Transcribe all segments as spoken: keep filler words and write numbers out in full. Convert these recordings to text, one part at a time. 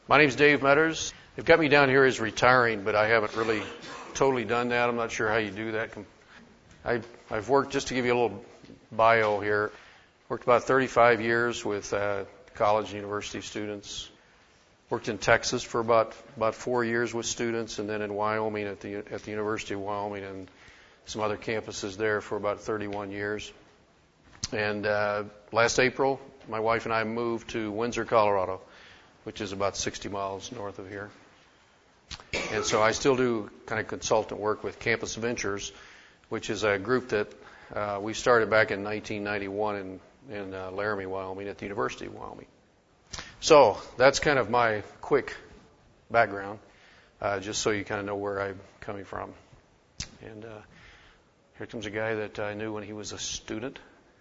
My name's Dave Metters. They've got me down here as retiring, but I haven't really totally done that. I'm not sure how you do that. I, I've worked, just to give you a little bio here, worked about thirty-five years with uh, college and university students. Worked in Texas for about about four years with students, and then in Wyoming at the at the University of Wyoming and some other campuses there for about thirty-one years. And uh, last April, my wife and I moved to Windsor, Colorado, which is about sixty miles north of here. And so I still do kind of consultant work with Campus Ventures, which is a group that uh, we started back in nineteen ninety-one in, in uh, Laramie, Wyoming, at the University of Wyoming. So that's kind of my quick background, uh, just so you kind of know where I'm coming from. And uh, here comes a guy that I knew when he was a student,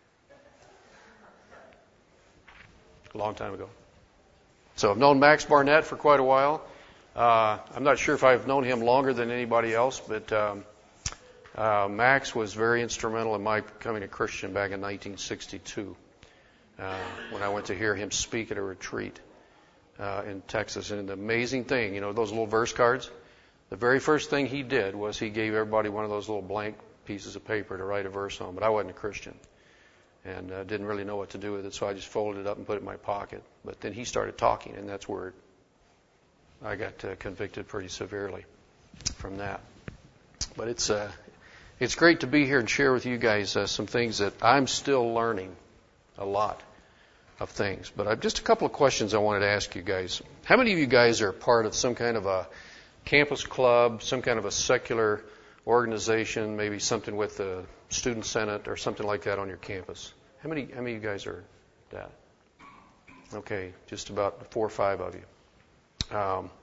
a long time ago. So I've known Max Barnett for quite a while. Uh, I'm not sure if I've known him longer than anybody else, but um, uh, Max was very instrumental in my becoming a Christian back in nineteen sixty-two. Uh, when I went to hear him speak at a retreat uh, in Texas. And the amazing thing, you know, those little verse cards, the very first thing he did was he gave everybody one of those little blank pieces of paper to write a verse on. But I wasn't a Christian and uh, didn't really know what to do with it, so I just folded it up and put it in my pocket. But then he started talking, and that's where I got uh, convicted pretty severely from that. But it's uh, it's great to be here and share with you guys uh, some things that I'm still learning a lot of things. But I've just a couple of questions I wanted to ask you guys. How many of you guys are part of some kind of a campus club, some kind of a secular organization, maybe something with the student senate or something like that on your campus? How many how many of you guys are that? Okay, just about four or five of you. Um,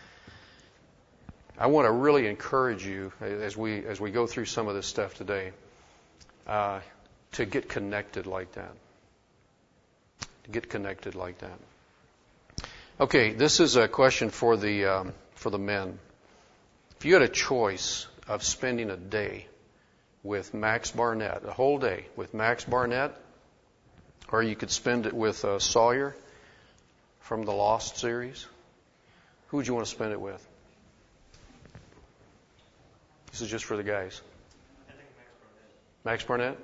I want to really encourage you as we as we go through some of this stuff today uh, to get connected like that. To get connected like that. Okay, this is a question for the um, for the men. If you had a choice of spending a day with Max Barnett, a whole day with Max Barnett, or you could spend it with uh, Sawyer from the Lost series, who would you want to spend it with? This is just for the guys. I think Max Barnett. Max Barnett?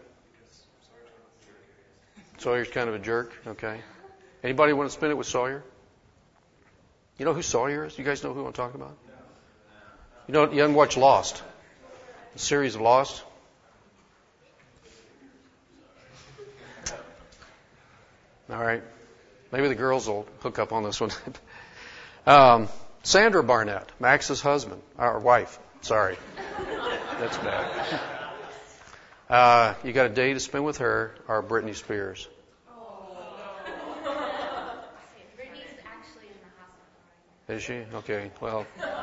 Sawyer's kind of a jerk, okay. Anybody want to spend it with Sawyer? You know who Sawyer is? You guys know who I'm talking about? You know, you haven't watched Lost, the series of Lost? All right. Maybe the girls will hook up on this one. um, Sandra Barnett, Max's husband, or wife. Sorry. That's bad. Uh, you got a day to spend with her or Britney Spears? Britney's actually in the hospital. Is she? Okay, well.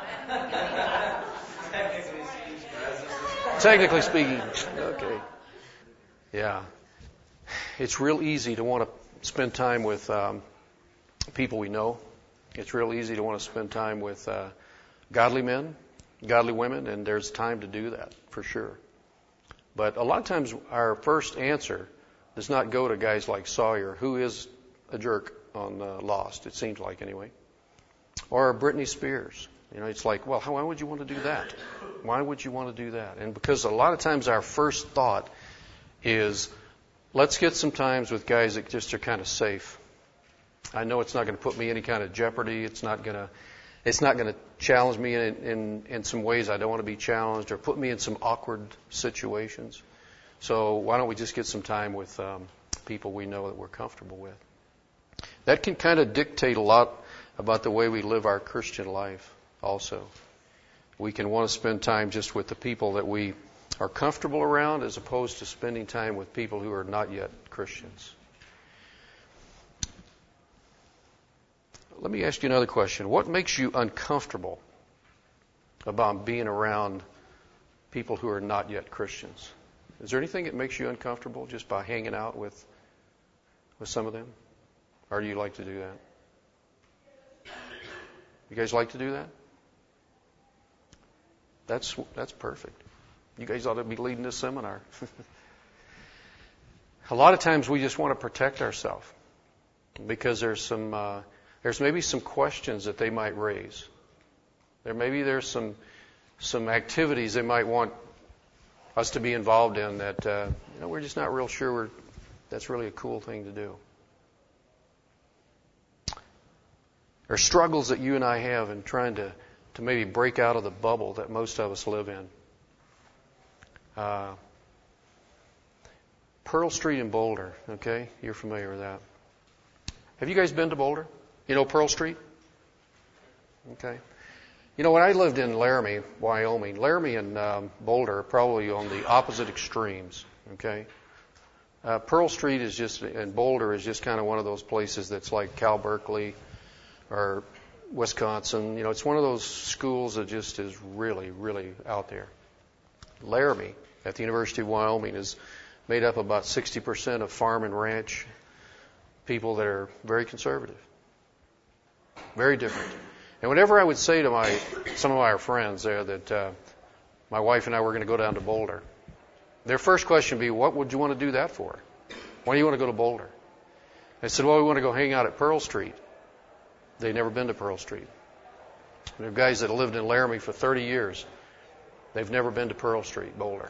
Technically speaking, okay. Yeah. It's real easy to want to spend time with um, people we know. It's real easy to want to spend time with uh, godly men, godly women, and there's time to do that, for sure. But a lot of times our first answer does not go to guys like Sawyer, who is a jerk on uh, Lost, it seems like anyway, or Britney Spears. You know, it's like, well, how, why would you want to do that? Why would you want to do that? And because a lot of times our first thought is, let's get some times with guys that just are kind of safe. I know it's not going to put me in any kind of jeopardy. It's not going to It's not going to challenge me in, in, in some ways I don't want to be challenged or put me in some awkward situations. So why don't we just get some time with um, people we know that we're comfortable with? That can kind of dictate a lot about the way we live our Christian life also. We can want to spend time just with the people that we are comfortable around as opposed to spending time with people who are not yet Christians. Let me ask you another question. What makes you uncomfortable about being around people who are not yet Christians? Is there anything that makes you uncomfortable just by hanging out with with some of them? Or do you like to do that? You guys like to do that? That's that's perfect. You guys ought to be leading this seminar. A lot of times we just want to protect ourselves because there's some uh, there's maybe some questions that they might raise. There maybe there's some some activities they might want us to be involved in that uh, you know, we're just not real sure we're, that's really a cool thing to do. There are struggles that you and I have in trying to, to maybe break out of the bubble that most of us live in. Uh, Pearl Street in Boulder, okay? You're familiar with that. Have you guys been to Boulder? You know Pearl Street? Okay. You know, when I lived in Laramie, Wyoming, Laramie and um, Boulder are probably on the opposite extremes, okay? Uh, Pearl Street is just, and Boulder is just kind of one of those places that's like Cal Berkeley or Wisconsin. You know, it's one of those schools that just is really, really out there. Laramie at the University of Wyoming is made up of about sixty percent of farm and ranch people that are very conservative, very different. And whenever I would say to my some of my friends there that uh, my wife and I were going to go down to Boulder, their first question would be, what would you want to do that for? Why do you want to go to Boulder? I said, well, we want to go hang out at Pearl Street. They'd never been to Pearl Street. There are guys that have lived in Laramie for thirty years. They've never been to Pearl Street, Boulder.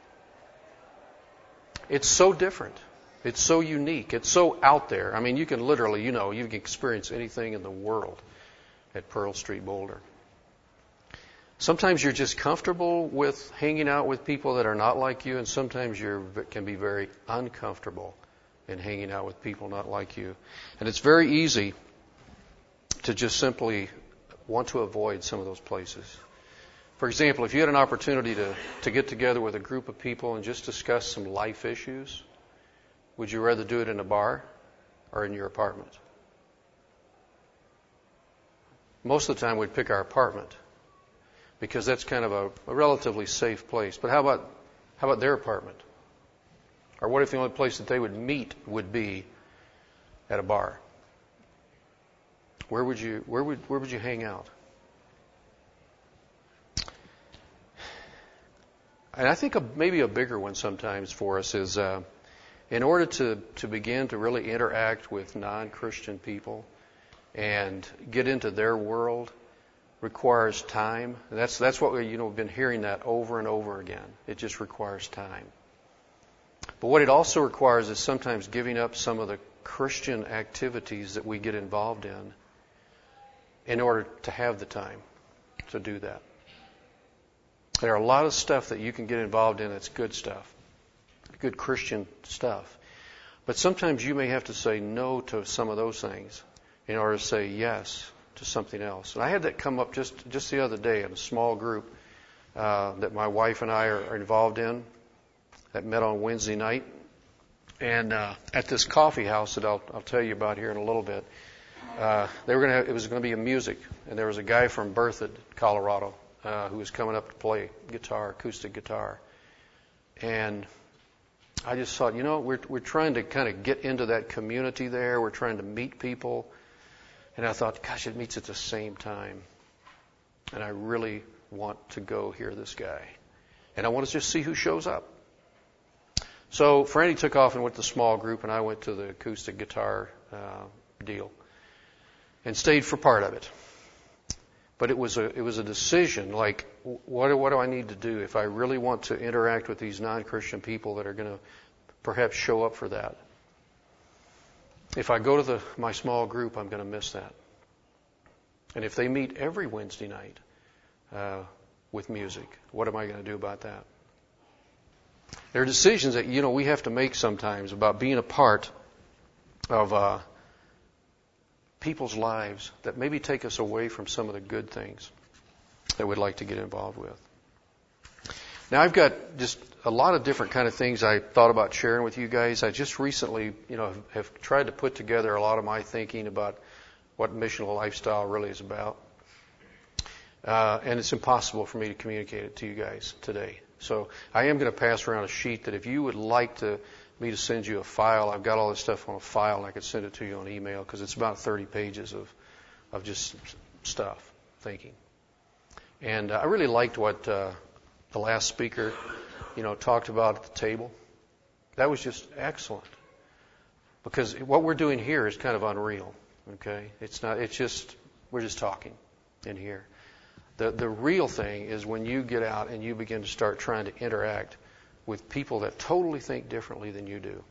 It's so different. It's so unique. It's so out there. I mean, you can literally, you know, you can experience anything in the world at Pearl Street, Boulder. Sometimes you're just comfortable with hanging out with people that are not like you, and sometimes you can be very uncomfortable in hanging out with people not like you. And it's very easy to just simply want to avoid some of those places. For example, if you had an opportunity to, to get together with a group of people and just discuss some life issues, would you rather do it in a bar or in your apartment? Most of the time we'd pick our apartment because that's kind of a, a relatively safe place. But how about how about their apartment? Or what if the only place that they would meet would be at a bar? Where would you where would where would you hang out? And I think a, maybe a bigger one sometimes for us is uh, in order to, to begin to really interact with non-Christian people and get into their world requires time. And that's that's what we, you know, we've been hearing that over and over again. It just requires time. But what it also requires is sometimes giving up some of the Christian activities that we get involved in in order to have the time to do that. There are a lot of stuff that you can get involved in that's good stuff, good Christian stuff. But sometimes you may have to say no to some of those things in order to say yes to something else. And I had that come up just, just the other day in a small group uh, that my wife and I are, are involved in that met on Wednesday night. And uh, at this coffee house that I'll, I'll tell you about here in a little bit, uh, they were going to. It was going to be a music, and there was a guy from Berthoud, Colorado, Uh, who was coming up to play guitar, acoustic guitar. And I just thought, you know, we're we're trying to kind of get into that community there. We're trying to meet people. And I thought, gosh, it meets at the same time. And I really want to go hear this guy. And I want to just see who shows up. So Franny took off and went to the small group, and I went to the acoustic guitar uh, deal and stayed for part of it. But it was a it was a decision, like, what, what do I need to do if I really want to interact with these non-Christian people that are going to perhaps show up for that? If I go to the my small group, I'm going to miss that. And if they meet every Wednesday night uh, with music, what am I going to do about that? There are decisions that, you know, we have to make sometimes about being a part of uh, people's lives that maybe take us away from some of the good things that we'd like to get involved with. Now, I've got just a lot of different kind of things I thought about sharing with you guys. I just recently, you know, have, have tried to put together a lot of my thinking about what missional lifestyle really is about. Uh, and it's impossible for me to communicate it to you guys today. So I am going to pass around a sheet that if you would like to me to send you a file, I've got all this stuff on a file, and I could send it to you on email because it's about thirty pages of, of just stuff, thinking. And uh, I really liked what uh, the last speaker, you know, talked about at the table. That was just excellent because what we're doing here is kind of unreal. Okay? It's not, it's just, we're just talking in here. The, the real thing is when you get out and you begin to start trying to interact with people that totally think differently than you do,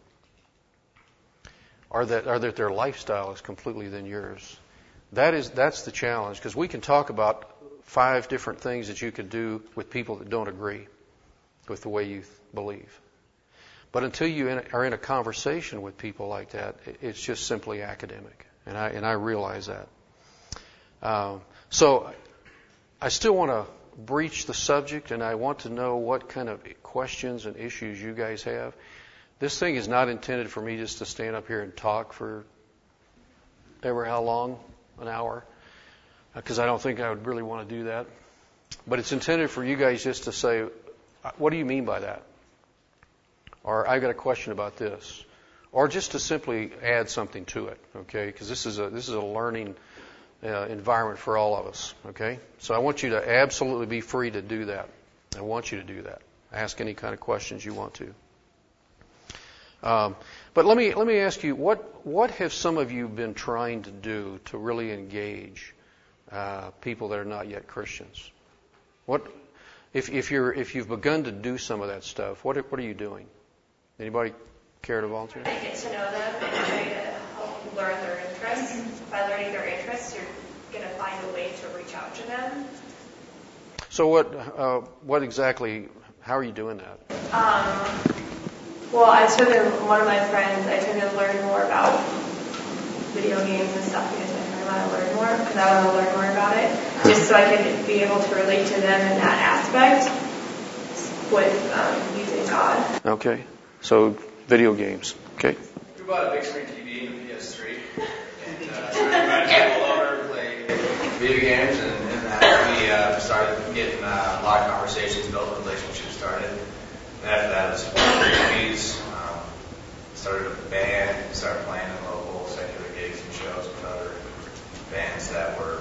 or that, or that their lifestyle is completely than yours. That is, that's the challenge, because we can talk about five different things that you could do with people that don't agree with the way you believe. But until you in, are in a conversation with people like that, it's just simply academic, and I and I realize that. Um, so I still want to breach the subject, and I want to know what kind of questions and issues you guys have. This thing is not intended for me just to stand up here and talk for ever how long, an hour, because I don't think I would really want to do that. But it's intended for you guys just to say, what do you mean by that? Or I've got a question about this. Or just to simply add something to it, okay? Because this is a this is a learning uh, environment for all of us, okay? So I want you to absolutely be free to do that. I want you to do that. Ask any kind of questions you want to. Um, but let me let me ask you, what what have some of you been trying to do to really engage uh, people that are not yet Christians? What if if you're if you've begun to do some of that stuff? What what are you doing? Anybody care to volunteer? I get to know them and try to help learn their interests. By learning their interests, you're going to find a way to reach out to them. So what uh, what exactly? How are you doing that? Um, well, I took a, one of my friends. I took to learn more about video games and stuff because I kind of want to learn more because I want to learn more about it, just so I can be able to relate to them in that aspect with um, using God. Okay. So video games. Okay. We bought a big screen T V and a P S three, and uh, tried to get people over and play video games, and, and that we uh, started getting uh, a lot of conversations built, relationships started. And after that, it was movies. Um, started a band, started playing in local secular gigs and shows with other bands that were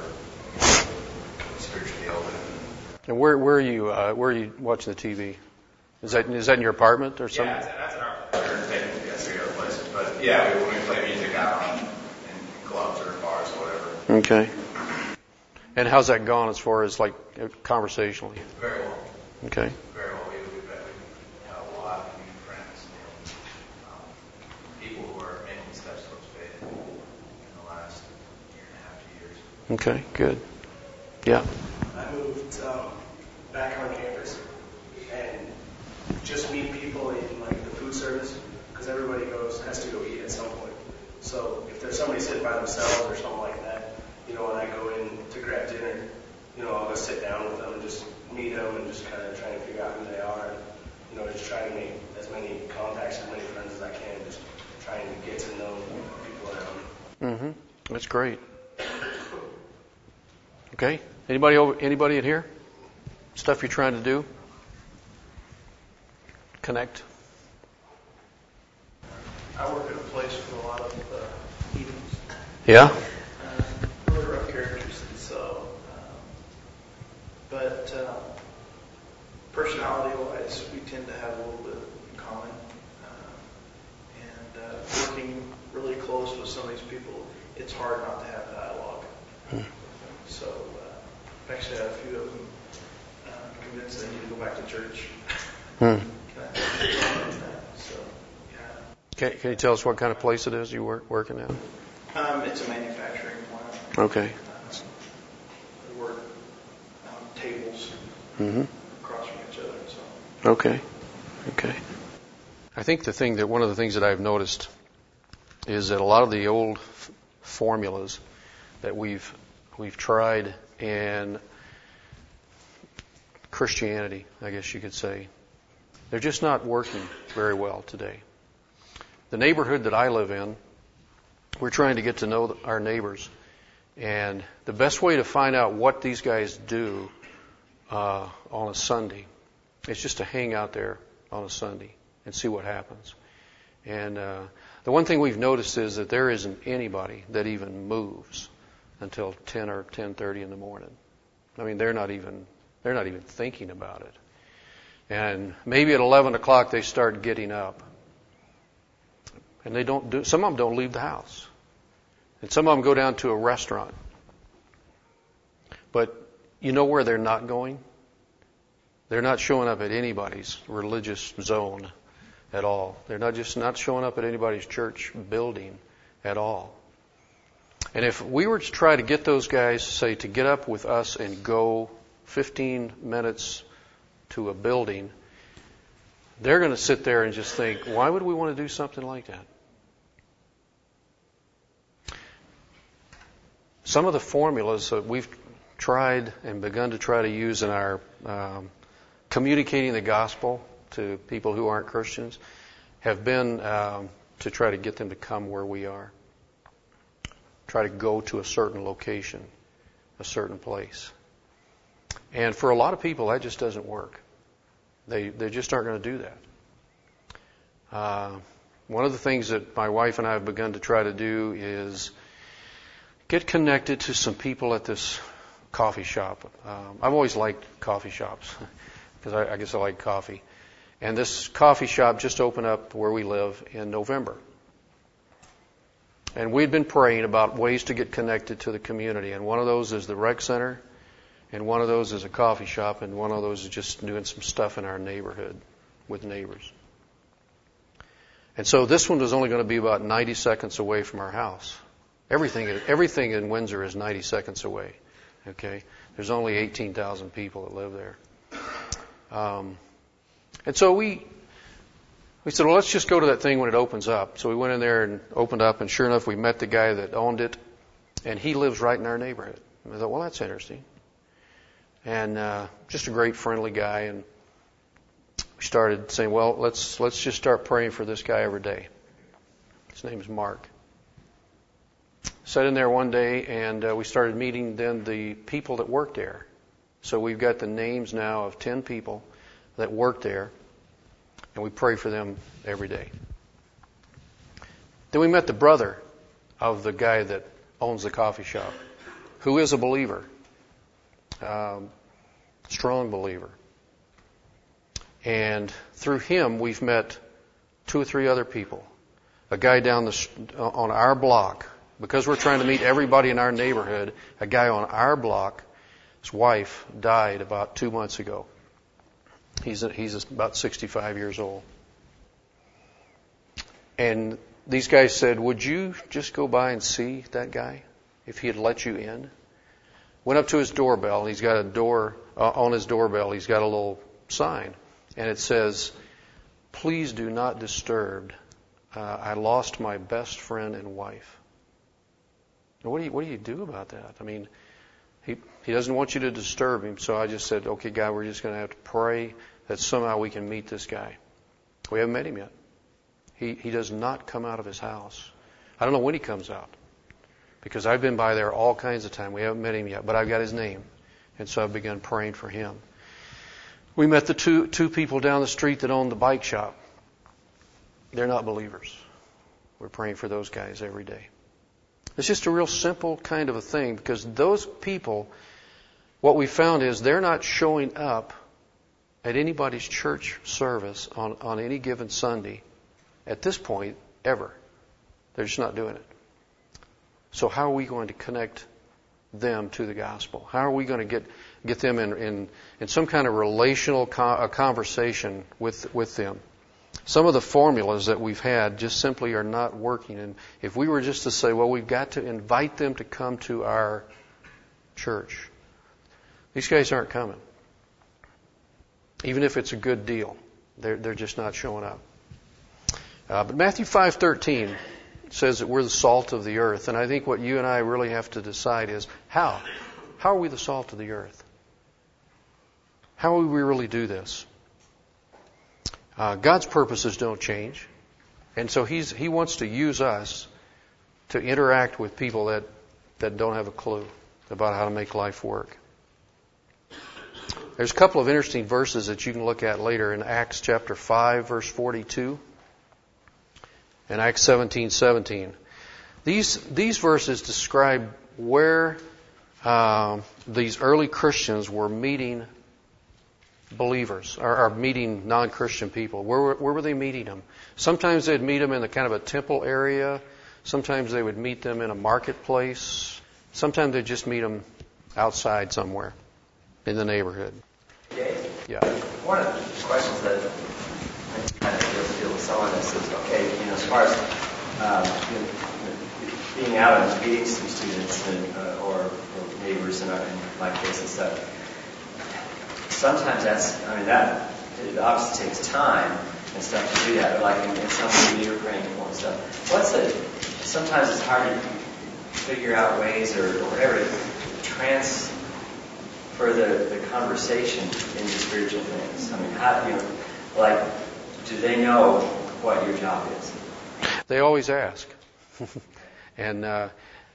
spiritually open. And where where are you uh, where are you watching the T V? Is that is that in your apartment or something? Yeah, that's, that's in our place. We're taking that's three other places, but yeah, we, when we play music out on in clubs or bars or whatever. Okay. And how's that gone as far as like conversationally? Very well. Okay. Very well. We, we've had we have a lot of new friends, um, people who are making steps towards faith in the last year and a half, two years. Okay. Good. Yeah. I moved um, back on campus and just meet people in like the food service because everybody goes has to go eat at some point. So if there's somebody sitting by themselves or something like that, you know, when I go in to grab dinner, you know, I'll go sit down with them and just meet them and just kind of try to figure out who they are. And, you know, just try to make as many contacts, as many friends as I can, just trying to get to know people around me. Mm-hmm. That's great. Okay. Anybody over? Anybody in here? Stuff you're trying to do? Connect. I work at a place with a lot of uh, heathens. Yeah. Uh, really rough characters, and so. Um, but um, personality-wise, we tend to have a little bit in common. Um, and uh, working really close with some of these people, it's hard not to have dialogue. Hmm. So, uh, actually, I have a few of them uh, convinced they need to go back to church. Hmm. So, yeah. Can, can you tell us what kind of place it is you work working at? Um, it's a manufacturing plant. Okay. Uh, we work on tables Mm-hmm. across from each other. So. Okay. Okay. I think the thing that one of the things that I've noticed is that a lot of the old f- formulas that we've we've tried in Christianity, I guess you could say, they're just not working very well today. The neighborhood that I live in, we're trying to get to know our neighbors. And the best way to find out what these guys do uh, on a Sunday is just to hang out there on a Sunday and see what happens. And uh, the one thing we've noticed is that there isn't anybody that even moves until ten or ten thirty in the morning. I mean, they're not even they're not even thinking about it. And maybe at eleven o'clock they start getting up. And they don't do, some of them don't leave the house And some of them go down to a restaurant. But you know where they're not going? They're not showing up at anybody's religious zone at all. They're not just not showing up at anybody's church building at all. And if we were to try to get those guys, say, to get up with us and go fifteen minutes to a building, they're going to sit there and just think, why would we want to do something like that? Some of the formulas that we've tried and begun to try to use in our um, communicating the gospel to people who aren't Christians have been um, to try to get them to come where we are. Try to go to a certain location, a certain place. And for a lot of people, that just doesn't work. They they just aren't going to do that. Uh, one of the things that my wife and I have begun to try to do is get connected to some people at this coffee shop. Um, I've always liked coffee shops because I, I guess I like coffee. And this coffee shop just opened up where we live in November. And we'd been praying about ways to get connected to the community. And one of those is the rec center, and one of those is a coffee shop, and one of those is just doing some stuff in our neighborhood with neighbors. And so this one was only going to be about ninety seconds away from our house. Everything, everything in Windsor is ninety seconds away. Okay, there's only eighteen thousand people that live there, um, and so we we said, well, let's just go to that thing when it opens up. So we went in there and opened up, and sure enough, we met the guy that owned it, and he lives right in our neighborhood. And I thought, well, that's interesting, and uh, just a great, friendly guy, and we started saying, well, let's let's just start praying for this guy every day. His name is Mark. Sat in there one day, and uh, we started meeting then the people that work there. So we've got the names now of ten people that work there, and we pray for them every day. Then we met the brother of the guy that owns the coffee shop, who is a believer, um, strong believer. And through him, we've met two or three other people. A guy down the on our block. Because we're trying to meet everybody in our neighborhood, a guy on our block, his wife died about two months ago. He's a, he's about sixty-five years old. And these guys said, would you just go by and see that guy if he had let you in? Went up to his doorbell. He's got a door, uh, on his doorbell, he's got a little sign. And it says, please do not disturb. Uh, I lost my best friend and wife. What do you what do you do about that? I mean, he he doesn't want you to disturb him. So I just said, okay, God, we're just going to have to pray that somehow we can meet this guy. We haven't met him yet. He he does not come out of his house. I don't know when he comes out, because I've been by there all kinds of time. We haven't met him yet, but I've got his name, and so I've begun praying for him. We met the two two people down the street that own the bike shop. They're not believers. We're praying for those guys every day. It's just a real simple kind of a thing, because those people, what we found is they're not showing up at anybody's church service on, on any given Sunday at this point ever. They're just not doing it. So how are we going to connect them to the gospel? How are we going to get get them in, in, in some kind of relational co- a conversation with with them? Some of the formulas that we've had just simply are not working. And if we were just to say, well, we've got to invite them to come to our church, these guys aren't coming. Even if it's a good deal, they're, they're just not showing up. Uh, but Matthew five thirteen says that we're the salt of the earth. And I think what you and I really have to decide is how? How are we the salt of the earth? How will we really do this? Uh, God's purposes don't change. And so he's, He wants to use us to interact with people that, that don't have a clue about how to make life work. There's a couple of interesting verses that you can look at later in Acts chapter five, verse forty-two, and Acts seventeen seventeen. These, these verses describe where uh, these early Christians were meeting believers, or, or meeting non-Christian people. Where, where were they meeting them? Sometimes they'd meet them in the kind of a temple area. Sometimes they would meet them in a marketplace. Sometimes they'd just meet them outside somewhere in the neighborhood. Okay. Yeah. One of the questions that I kind of deal, deal with some of this is, okay, you know, as far as um, you know, being out and meeting some students and, uh, or, or neighbors in, our, in my case and stuff, sometimes that's, I mean, that it obviously takes time and stuff to do that, but like in, in some you're praying for and stuff. What's it? Sometimes it's hard to figure out ways or, or whatever to transfer the, the conversation into spiritual things. I mean, how, you know, like, do they know what your job is? They always ask. And uh,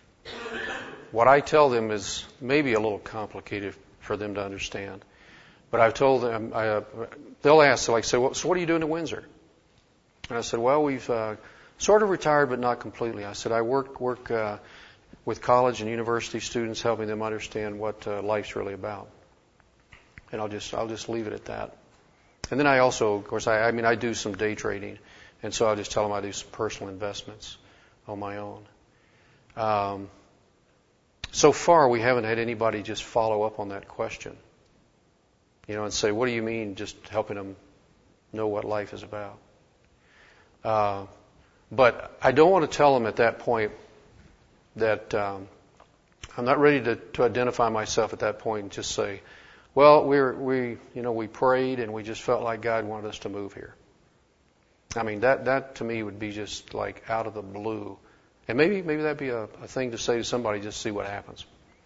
what I tell them is maybe a little complicated for them to understand. But I've told them, I, uh, they'll ask, like, say, well, so what are you doing in Windsor? And I said, well, we've uh, sort of retired, but not completely. I said, I work work uh, with college and university students, helping them understand what uh, life's really about. And I'll just I'll just leave it at that. And then I also, of course, I, I mean, I do some day trading, and so I'll just tell them I do some personal investments on my own. Um, so far, we haven't had anybody just follow up on that question, you know, and say, what do you mean just helping them know what life is about? Uh, but I don't want to tell them at that point that um, I'm not ready to, to identify myself at that point and just say, well, we're, we, you know, we prayed and we just felt like God wanted us to move here. I mean, that, that to me would be just like out of the blue. And maybe, maybe that'd be a, a thing to say to somebody, just see what happens.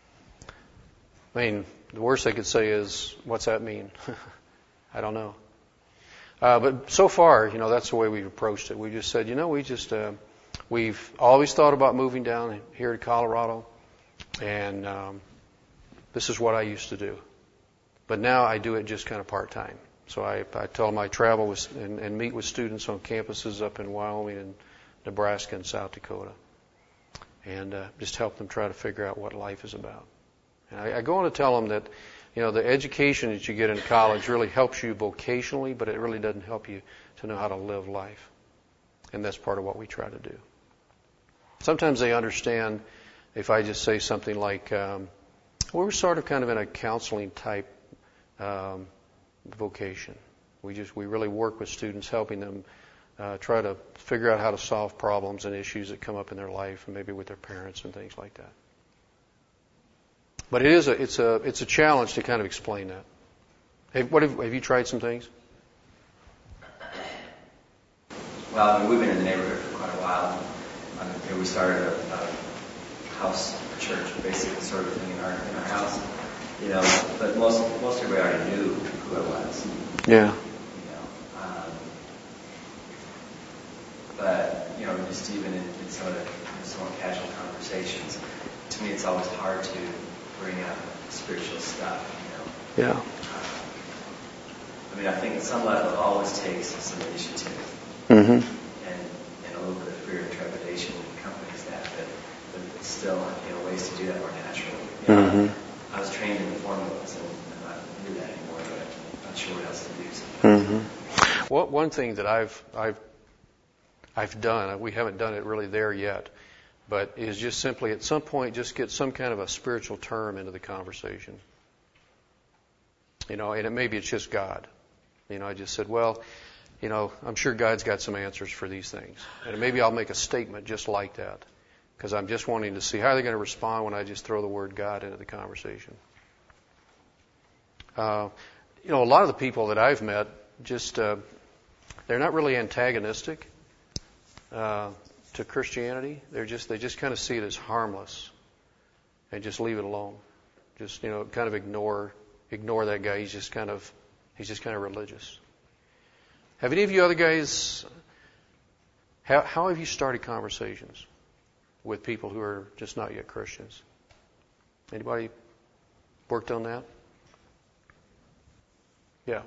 I mean, the worst they could say is, what's that mean? I don't know. Uh, but so far, you know, that's the way we've approached it. We just said, you know, we just, uh, we've always thought about moving down here to Colorado, and um, this is what I used to do. But now I do it just kind of part-time. So I, I tell them I travel with, and, and meet with students on campuses up in Wyoming and Nebraska and South Dakota, and uh, just help them try to figure out what life is about. And I, I go on to tell them that, you know, the education that you get in college really helps you vocationally, but it really doesn't help you to know how to live life. And that's part of what we try to do. Sometimes they understand if I just say something like, um, well, we're sort of kind of in a counseling type um, vocation. We just we really work with students, helping them uh, try to figure out how to solve problems and issues that come up in their life, and maybe with their parents and things like that. But it is a it's a it's a challenge to kind of explain that. Hey, what have, have you tried some things? Well, I mean, we've been in the neighborhood for quite a while. I mean, you know, we started a, a house, a church, basically sort of thing in our in our house. You know, but most most everybody already knew who I was. Yeah. You know, um, but you know, just even in, in some of the in somewhat casual conversations, to me, it's always hard to bring up spiritual stuff. You know. Yeah. Uh, I mean, I think at some level, it always takes some initiative. Mm-hmm. And, and a little bit of fear and trepidation accompanies that, but, but still, you know, ways to do that more naturally. You know, Mm-hmm. I was trained in the formulas, and I'm not do that anymore, but I'm not sure what else to do sometimes. Mm-hmm. Well, one thing that I've I've I've done, we haven't done it really there yet, but is just simply at some point just get some kind of a spiritual term into the conversation. You know, and it, maybe it's just God. You know, I just said, well, you know, I'm sure God's got some answers for these things. And maybe I'll make a statement just like that, because I'm just wanting to see how they're going to respond when I just throw the word God into the conversation. Uh, you know, a lot of the people that I've met, just, uh, they're not really antagonistic uh, to Christianity. They're just, they just kind of see it as harmless and just leave it alone. Just, you know, kind of ignore, ignore that guy. He's just kind of, he's just kind of religious. Have any of you other guys, how, how have you started conversations with people who are just not yet Christians? Anybody worked on that? Yeah.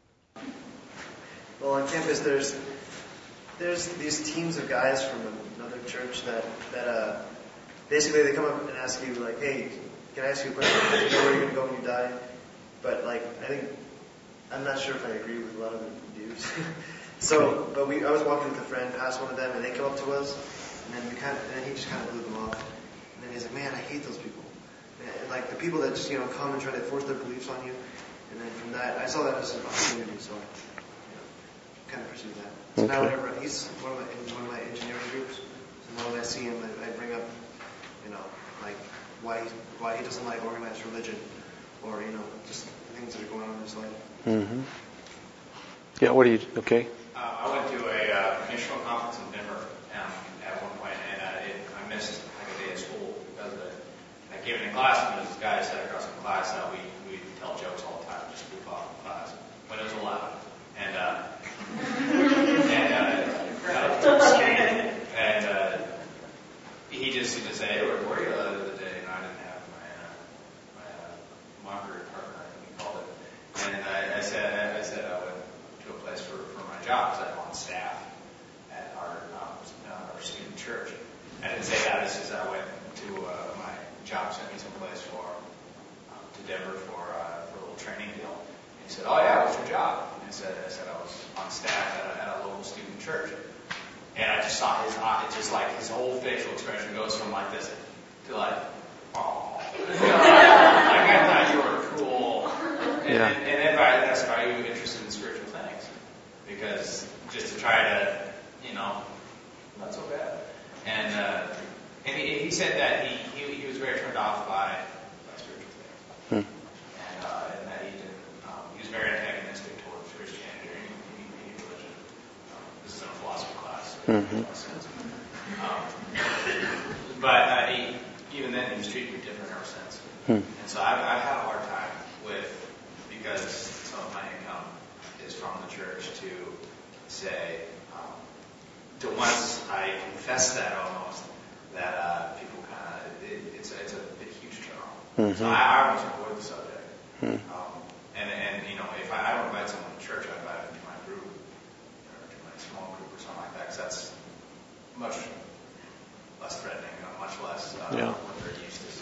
Well, on campus, there's there's these teams of guys from another church that that uh, basically they come up and ask you like, "Hey, can I ask you a question? Do you know where you're gonna go when you die?" But like, I think I'm not sure if I agree with a lot of the views. So, but we I was walking with a friend past one of them, and they come up to us, And then we kind of, and then he just kind of blew them off. And then he's like, man, I hate those people. And like the people that just, you know, come and try to force their beliefs on you. And then from that, I saw that as an opportunity, so I you know, kind of pursued that. So Okay. now whenever he's one of my in one of my engineering groups, so now when I see him, I, I bring up, you know, like why why he doesn't like organized religion, or you know, just the things that are going on in his life. Mm-hmm. Yeah. What do you? Okay. Uh, I went to a uh, missional conference in Denver um, at one point, and uh, it, I missed like a day of school because of it. I came into class, and there was this guy sat across from class that we we tell jokes all the time, just goof off in class when it was allowed. And uh, and uh, uh, and uh, he just used to say, "Hey, where were you the other day?" And I didn't have my uh, my uh, mockery partner, I think we called it. And I, I said, I said I went to a place for, for my job because I'm on staff at our um, uh, our student church. I didn't say that. I said I went to uh, my job sent me someplace for um, to Denver for uh, for a little training deal. And he said, "Oh yeah, what's your job?" And I said, I said I was on staff at a, at a local student church. And I just saw his eye, it's just like his whole facial expression goes from like this to like, oh, like I thought you were cool. And, Yeah. and, and then I asked, are you interested in spiritual things? Because just to try to, you know, not so bad. And uh, and he, he said that he, he he was very turned off by, by spiritual things. Hmm. And, uh, and that he didn't, um, he was very antagonistic towards Christianity or any, any, any religion. Um, this is in a philosophy class. Mm-hmm. Um, but uh, he, even then, he was treated me different ever since. Hmm. And so I've, I've had a hard time with, because some of my income is from the church, to say, um, to once I confess that almost, that uh, people kind of, it, it's, a, it's a big, huge turn-off. Mm-hmm. So I, I almost avoid the subject. Hmm. Um, and, and, you know, if I, I don't invite someone to church, I invite them to my group, or to my small group or something like that, because that's much less threatening, you know, much less uh, Yeah. what they're used to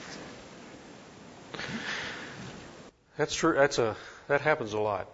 seeing. That's true. That's a that happens a lot.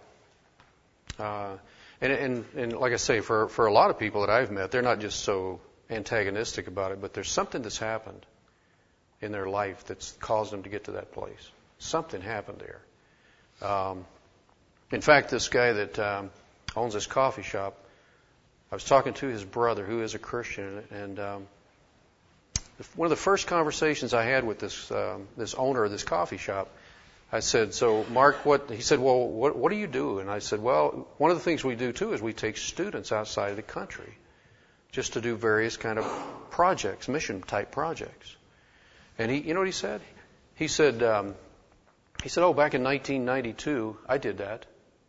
Uh, and, and and like I say, for for a lot of people that I've met, they're not just so antagonistic about it, but there's something that's happened in their life that's caused them to get to that place. Something happened there. Um, in fact, this guy that um, owns this coffee shop, I was talking to his brother, who is a Christian, and um, one of the first conversations I had with this um, this owner of this coffee shop, I said, "So, Mark, what?" He said, "Well, what, what do you do?" And I said, "Well, one of the things we do too is we take students outside of the country, just to do various kind of projects, mission type projects." And he, you know what he said? He said, um, he said, "Oh, back in nineteen ninety-two, I did that.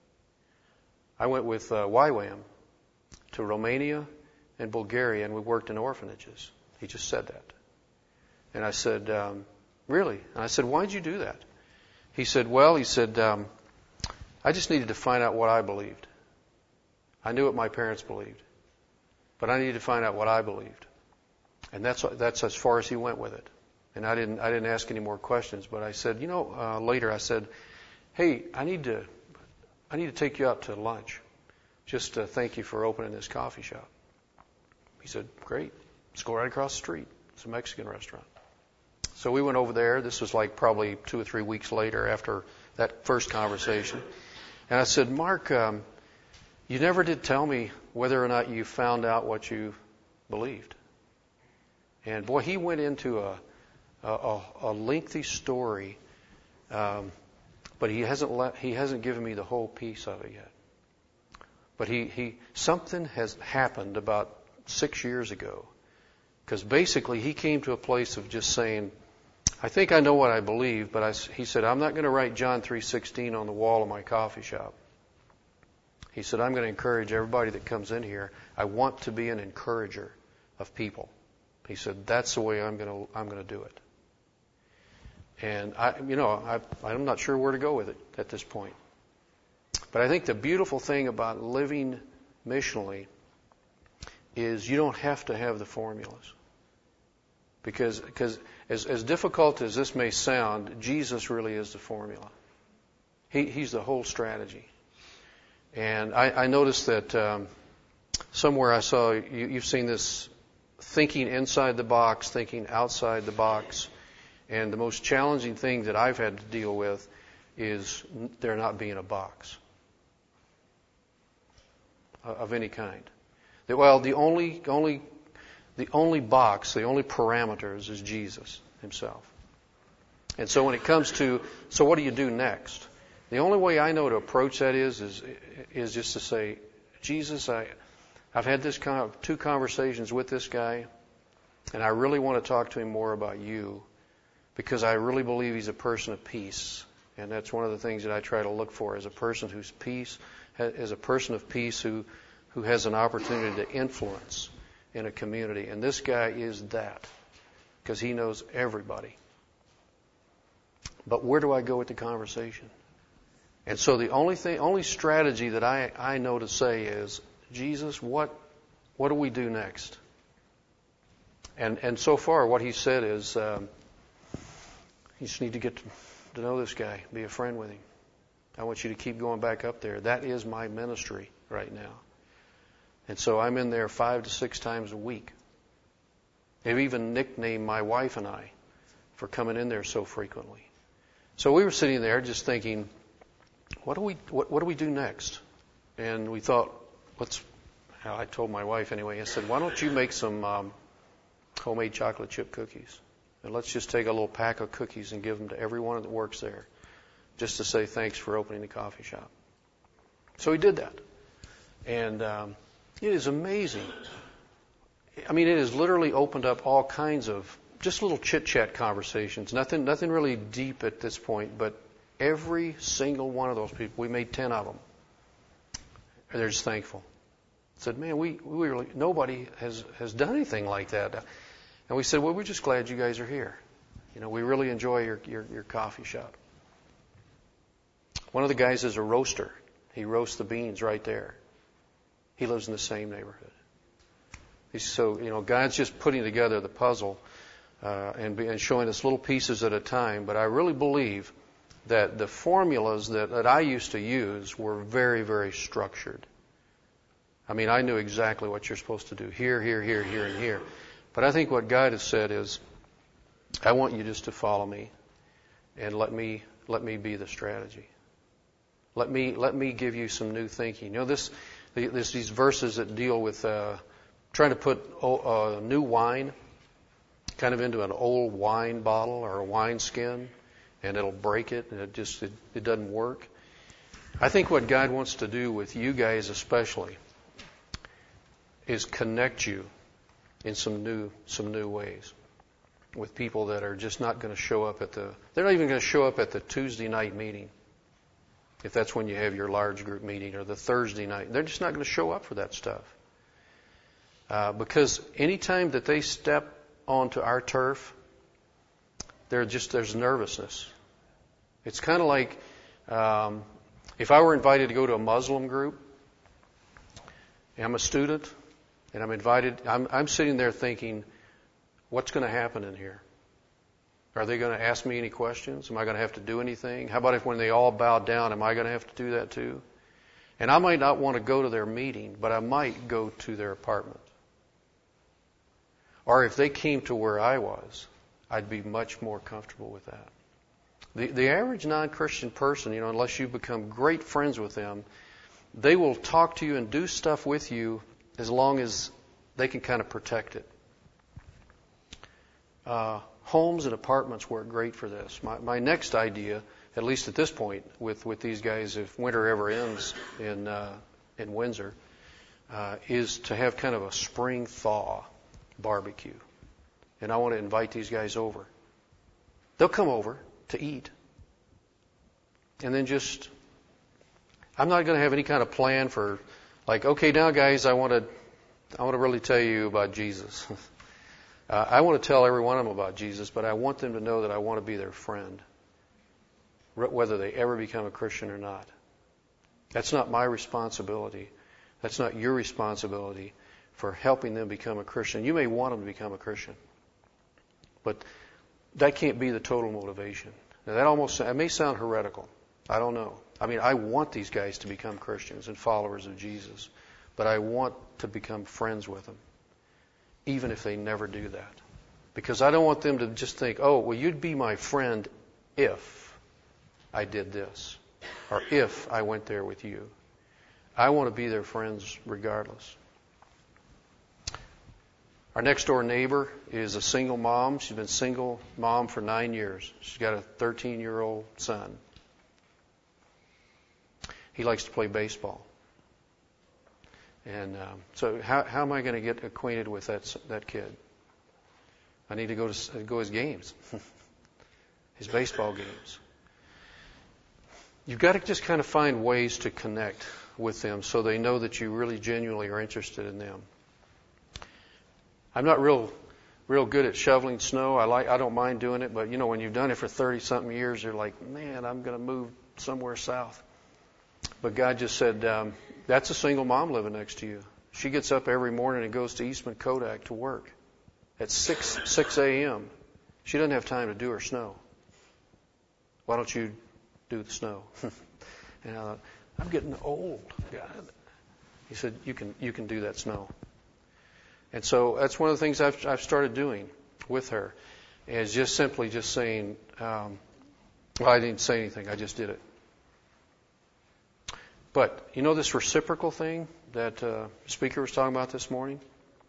I went with uh, Y WAM to Romania and Bulgaria, and we worked in orphanages." He just said that. And I said, um, "Really?" And I said, "Why'd you do that?" He said, "Well," he said, um, "I just needed to find out what I believed. I knew what my parents believed, but I needed to find out what I believed." And that's that's as far as he went with it. And I didn't I didn't ask any more questions. But I said, you know, uh, later I said, "Hey, I need to I need to take you out to lunch, just to thank you for opening this coffee shop." He said, "Great, let's go right across the street. It's a Mexican restaurant." So we went over there. This was like probably two or three weeks later after that first conversation. And I said, "Mark, um, you never did tell me whether or not you found out what you believed." And boy, he went into a a, a lengthy story, um, but he hasn't let, he hasn't given me the whole piece of it yet. But he, he something has happened about six years ago, because basically he came to a place of just saying, "I think I know what I believe," but I, he said, "I'm not going to write John three sixteen on the wall of my coffee shop." He said, "I'm going to encourage everybody that comes in here. I want to be an encourager of people." He said, "That's the way I'm going to I'm going to do it." And I, you know, I, I'm not sure where to go with it at this point. But I think the beautiful thing about living missionally is you don't have to have the formulas. Because, because as, as difficult as this may sound, Jesus really is the formula. He, he's the whole strategy. And I, I noticed that um, somewhere I saw, you, you've seen this thinking inside the box, thinking outside the box. And the most challenging thing that I've had to deal with is there not being a box of any kind. Well, the only, only, the only box, the only parameters is Jesus himself. And so when it comes to, so what do you do next? The only way I know to approach that is, is, is just to say, Jesus, I, I've had this con- two conversations with this guy, and I really want to talk to him more about you, because I really believe he's a person of peace. And that's one of the things that I try to look for, as a person who's peace, as a person of peace who, who has an opportunity to influence in a community. And this guy is that, because he knows everybody. But where do I go with the conversation? And so the only thing, only strategy that I, I know to say is, Jesus, what what do we do next? And and so far, what he said is, um, you just need to get to, to know this guy, be a friend with him. I want you to keep going back up there. That is my ministry right now. And so I'm in there five to six times a week. They've even nicknamed my wife and I for coming in there so frequently. So we were sitting there just thinking, what do we what, what do we do next? And we thought, let's. I told my wife anyway. I said, why don't you make some um, homemade chocolate chip cookies, and let's just take a little pack of cookies and give them to everyone that works there, just to say thanks for opening the coffee shop. So we did that, and um, it is amazing. I mean, it has literally opened up all kinds of just little chit-chat conversations. Nothing, nothing really deep at this point, but every single one of those people, we made ten of them, and they're just thankful. Said, man, we, we really, nobody has, has done anything like that. And we said, well, we're just glad you guys are here. You know, we really enjoy your, your, your coffee shop. One of the guys is a roaster. He roasts the beans right there. He lives in the same neighborhood. He's so, you know, God's just putting together the puzzle uh, and, and showing us little pieces at a time. But I really believe that the formulas that, that I used to use were very, very structured. I mean, I knew exactly what you're supposed to do here, here, here, here, and here. But I think what God has said is, I want you just to follow me, and let me let me be the strategy. Let me let me give you some new thinking. You know, this, this these verses that deal with uh, trying to put uh, new wine kind of into an old wine bottle or a wine skin, and it'll break it, and it just it, it doesn't work. I think what God wants to do with you guys especially is connect you in some new some new ways with people that are just not going to show up at the they're not even going to show up at the Tuesday night meeting, if that's when you have your large group meeting, or the Thursday night. They're just not going to show up for that stuff. Uh, because anytime that they step onto our turf, they're just there's nervousness. It's kind of like um, if I were invited to go to a Muslim group, and I'm a student, and I'm invited, I'm, I'm sitting there thinking, what's going to happen in here? Are they going to ask me any questions? Am I going to have to do anything? How about if when they all bow down, am I going to have to do that too? And I might not want to go to their meeting, but I might go to their apartment. Or if they came to where I was, I'd be much more comfortable with that. The, the average non-Christian person, you know, unless you become great friends with them, they will talk to you and do stuff with you as long as they can kind of protect it. Uh, homes and apartments work great for this. My, my next idea, at least at this point, with, with these guys, if winter ever ends in uh, in Windsor, uh, is to have kind of a spring thaw barbecue. And I want to invite these guys over. They'll come over to eat. And then just, I'm not going to have any kind of plan for, like, okay, now guys, I want to, I want to really tell you about Jesus. uh, I want to tell every one of them about Jesus, but I want them to know that I want to be their friend, whether they ever become a Christian or not. That's not my responsibility. That's not your responsibility for helping them become a Christian. You may want them to become a Christian, but that can't be the total motivation. Now, that almost, it may sound heretical. I don't know. I mean, I want these guys to become Christians and followers of Jesus, but I want to become friends with them. even if they never do that. Because I don't want them to just think, oh, well, you'd be my friend if I did this, or if I went there with you. I want to be their friends regardless. Our next door neighbor is a single mom. She's been single mom for nine years. She's got a thirteen-year-old son. He likes to play baseball. And um, so how, how am I going to get acquainted with that that kid? I need to go to go his games, his baseball games. You've got to just kind of find ways to connect with them so they know that you really genuinely are interested in them. I'm not real, real good at shoveling snow. I like, I don't mind doing it, but you know, when you've done it for thirty something years, you're like, man, I'm going to move somewhere south. But God just said, um, that's a single mom living next to you. She gets up every morning and goes to Eastman Kodak to work at six six a.m. She doesn't have time to do her snow. Why don't you do the snow? And I thought, I'm getting old, God. He said, you can you can do that snow. And so that's one of the things I've, I've started doing with her, is just simply just saying, um, well, I didn't say anything. I just did it. But you know this reciprocal thing that uh, the speaker was talking about this morning?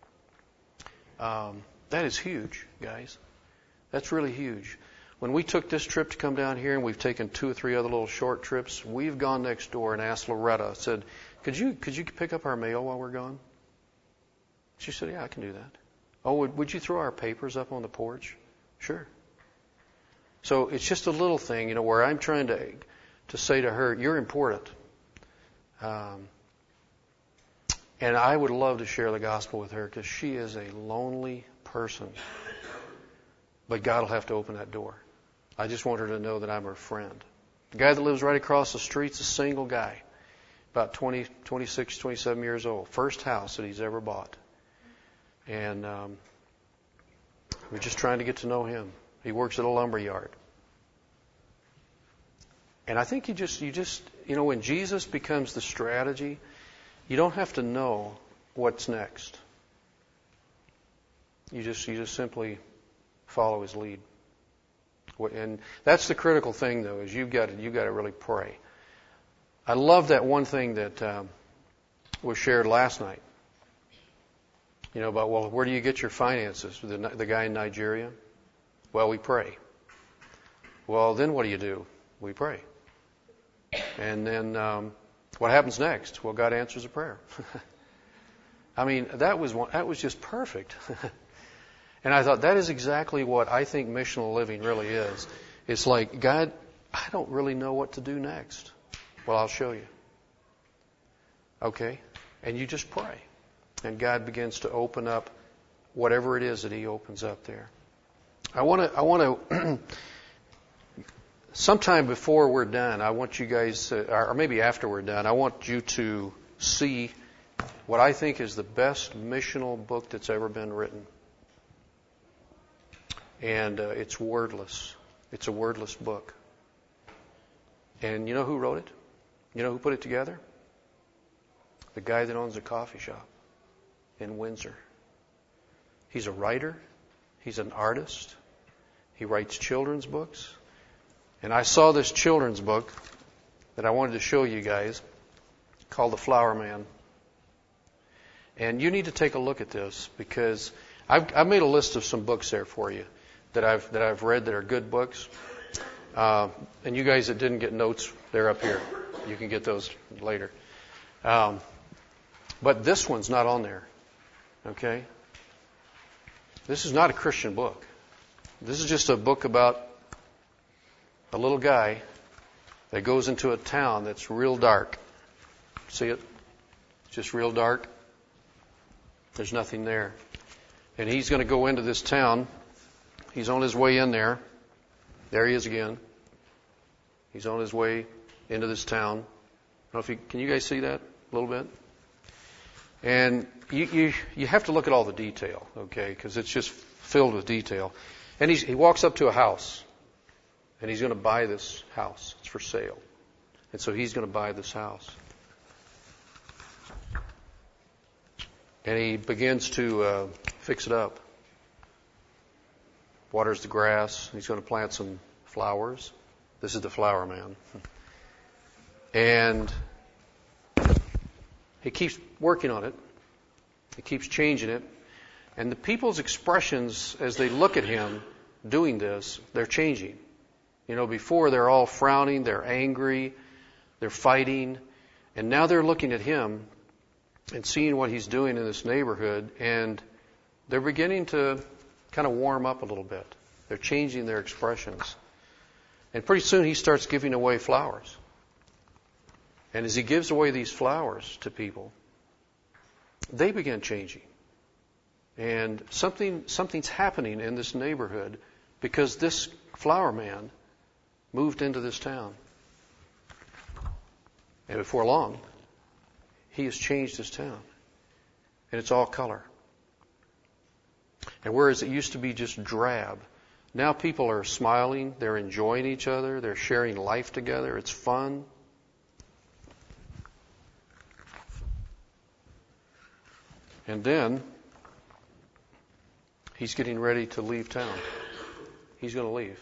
Um, that is huge, guys. That's really huge. When we took this trip to come down here, and we've taken two or three other little short trips, we've gone next door and asked Loretta, said, could you could you pick up our mail while we're gone? She said, yeah, I can do that. Oh, would, would you throw our papers up on the porch? Sure. So it's just a little thing, you know, where I'm trying to to say to her, you're important. Um, and I would love to share the gospel with her because she is a lonely person. But God will have to open that door. I just want her to know that I'm her friend. The guy that lives right across the street's a single guy, about twenty, twenty-six, twenty-seven years old. First house that he's ever bought. And um, we're just trying to get to know him. He works at a lumber yard. And I think you just, you just, you know, when Jesus becomes the strategy, you don't have to know what's next. You just, you just simply follow his lead. And that's the critical thing, though, is you've got to, you've got to really pray. I love that one thing that um, was shared last night. You know, about, well, where do you get your finances? The, the guy in Nigeria? Well, we pray. Well, then what do you do? We pray. And then um, what happens next? Well, God answers a prayer. I mean, that was one, that was just perfect. And I thought that is exactly what I think missional living really is. It's like, God, I don't really know what to do next. Well, I'll show you. Okay? And you just pray. And God begins to open up whatever it is that He opens up there. I want to, I want to, sometime before we're done, I want you guys, uh, or maybe after we're done, I want you to see what I think is the best missional book that's ever been written. And uh, it's wordless. It's a wordless book. And you know who wrote it? You know who put it together? The guy that owns a coffee shop in Windsor. He's a writer. He's an artist. He writes children's books. And I saw this children's book that I wanted to show you guys called The Flower Man. And you need to take a look at this because I've, I've made a list of some books there for you that I've that I've read that are good books. Uh, and you guys that didn't get notes, they're up here. You can get those later. Um, but this one's not on there. Okay? This is not a Christian book. This is just a book about a little guy that goes into a town that's real dark. See it? It's just real dark. There's nothing there. And he's going to go into this town. He's on his way in there. There he is again. He's on his way into this town. I don't know if you, can you guys see that a little bit? And you, you, you have to look at all the detail, okay, because it's just filled with detail. And he's, he walks up to a house, and he's going to buy this house. It's for sale. And so he's going to buy this house. And he begins to uh, fix it up. Waters the grass. He's going to plant some flowers. This is the flower man. And he keeps working on it. He keeps changing it. And the people's expressions as they look at him doing this, they're changing. You know, before they're all frowning, they're angry, they're fighting. And now they're looking at him and seeing what he's doing in this neighborhood, and they're beginning to kind of warm up a little bit. They're changing their expressions. And pretty soon he starts giving away flowers. And as he gives away these flowers to people, they begin changing. And something something's happening in this neighborhood because this flower man moved into this town. And before long, he has changed his town. And it's all color. And whereas it used to be just drab, now people are smiling, they're enjoying each other, they're sharing life together, it's fun. And then, he's getting ready to leave town. He's going to leave.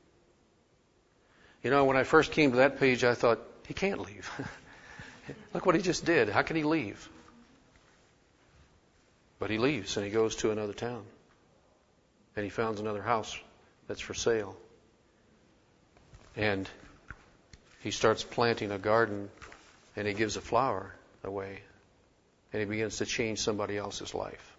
You know, when I first came to that page, I thought, he can't leave. Look what he just did. How can he leave? But he leaves and he goes to another town. And he finds another house that's for sale. And he starts planting a garden and he gives a flower away. And he begins to change somebody else's life.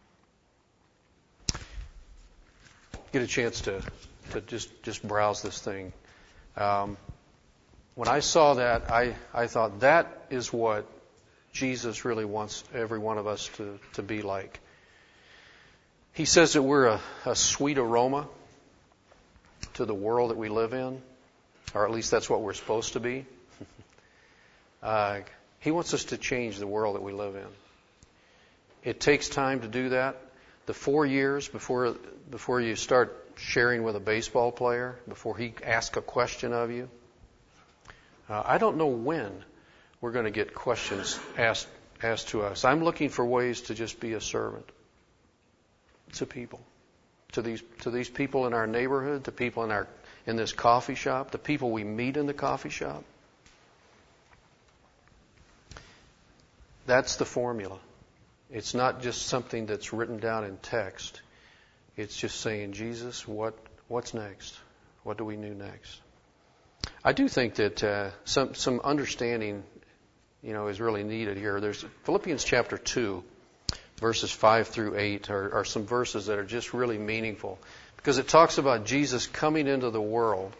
Get a chance to, to just, just browse this thing. Um, when I saw that, I, I thought that is what Jesus really wants every one of us to, to be like. He says that we're a, a sweet aroma to the world that we live in, or at least that's what we're supposed to be. uh, he wants us to change the world that we live in. It takes time to do that. The four years before before you start sharing with a baseball player, before he asks a question of you, uh, I don't know when we're going to get questions asked asked to us. I'm looking for ways to just be a servant to people, to these to these people in our neighborhood, to people in our in this coffee shop, the people we meet in the coffee shop. That's the formula. It's not just something that's written down in text. It's just saying, Jesus, what what's next? What do we do next? I do think that uh, some some understanding, you know, is really needed here. There's Philippians chapter two, verses five through eight are, are some verses that are just really meaningful because it talks about Jesus coming into the world,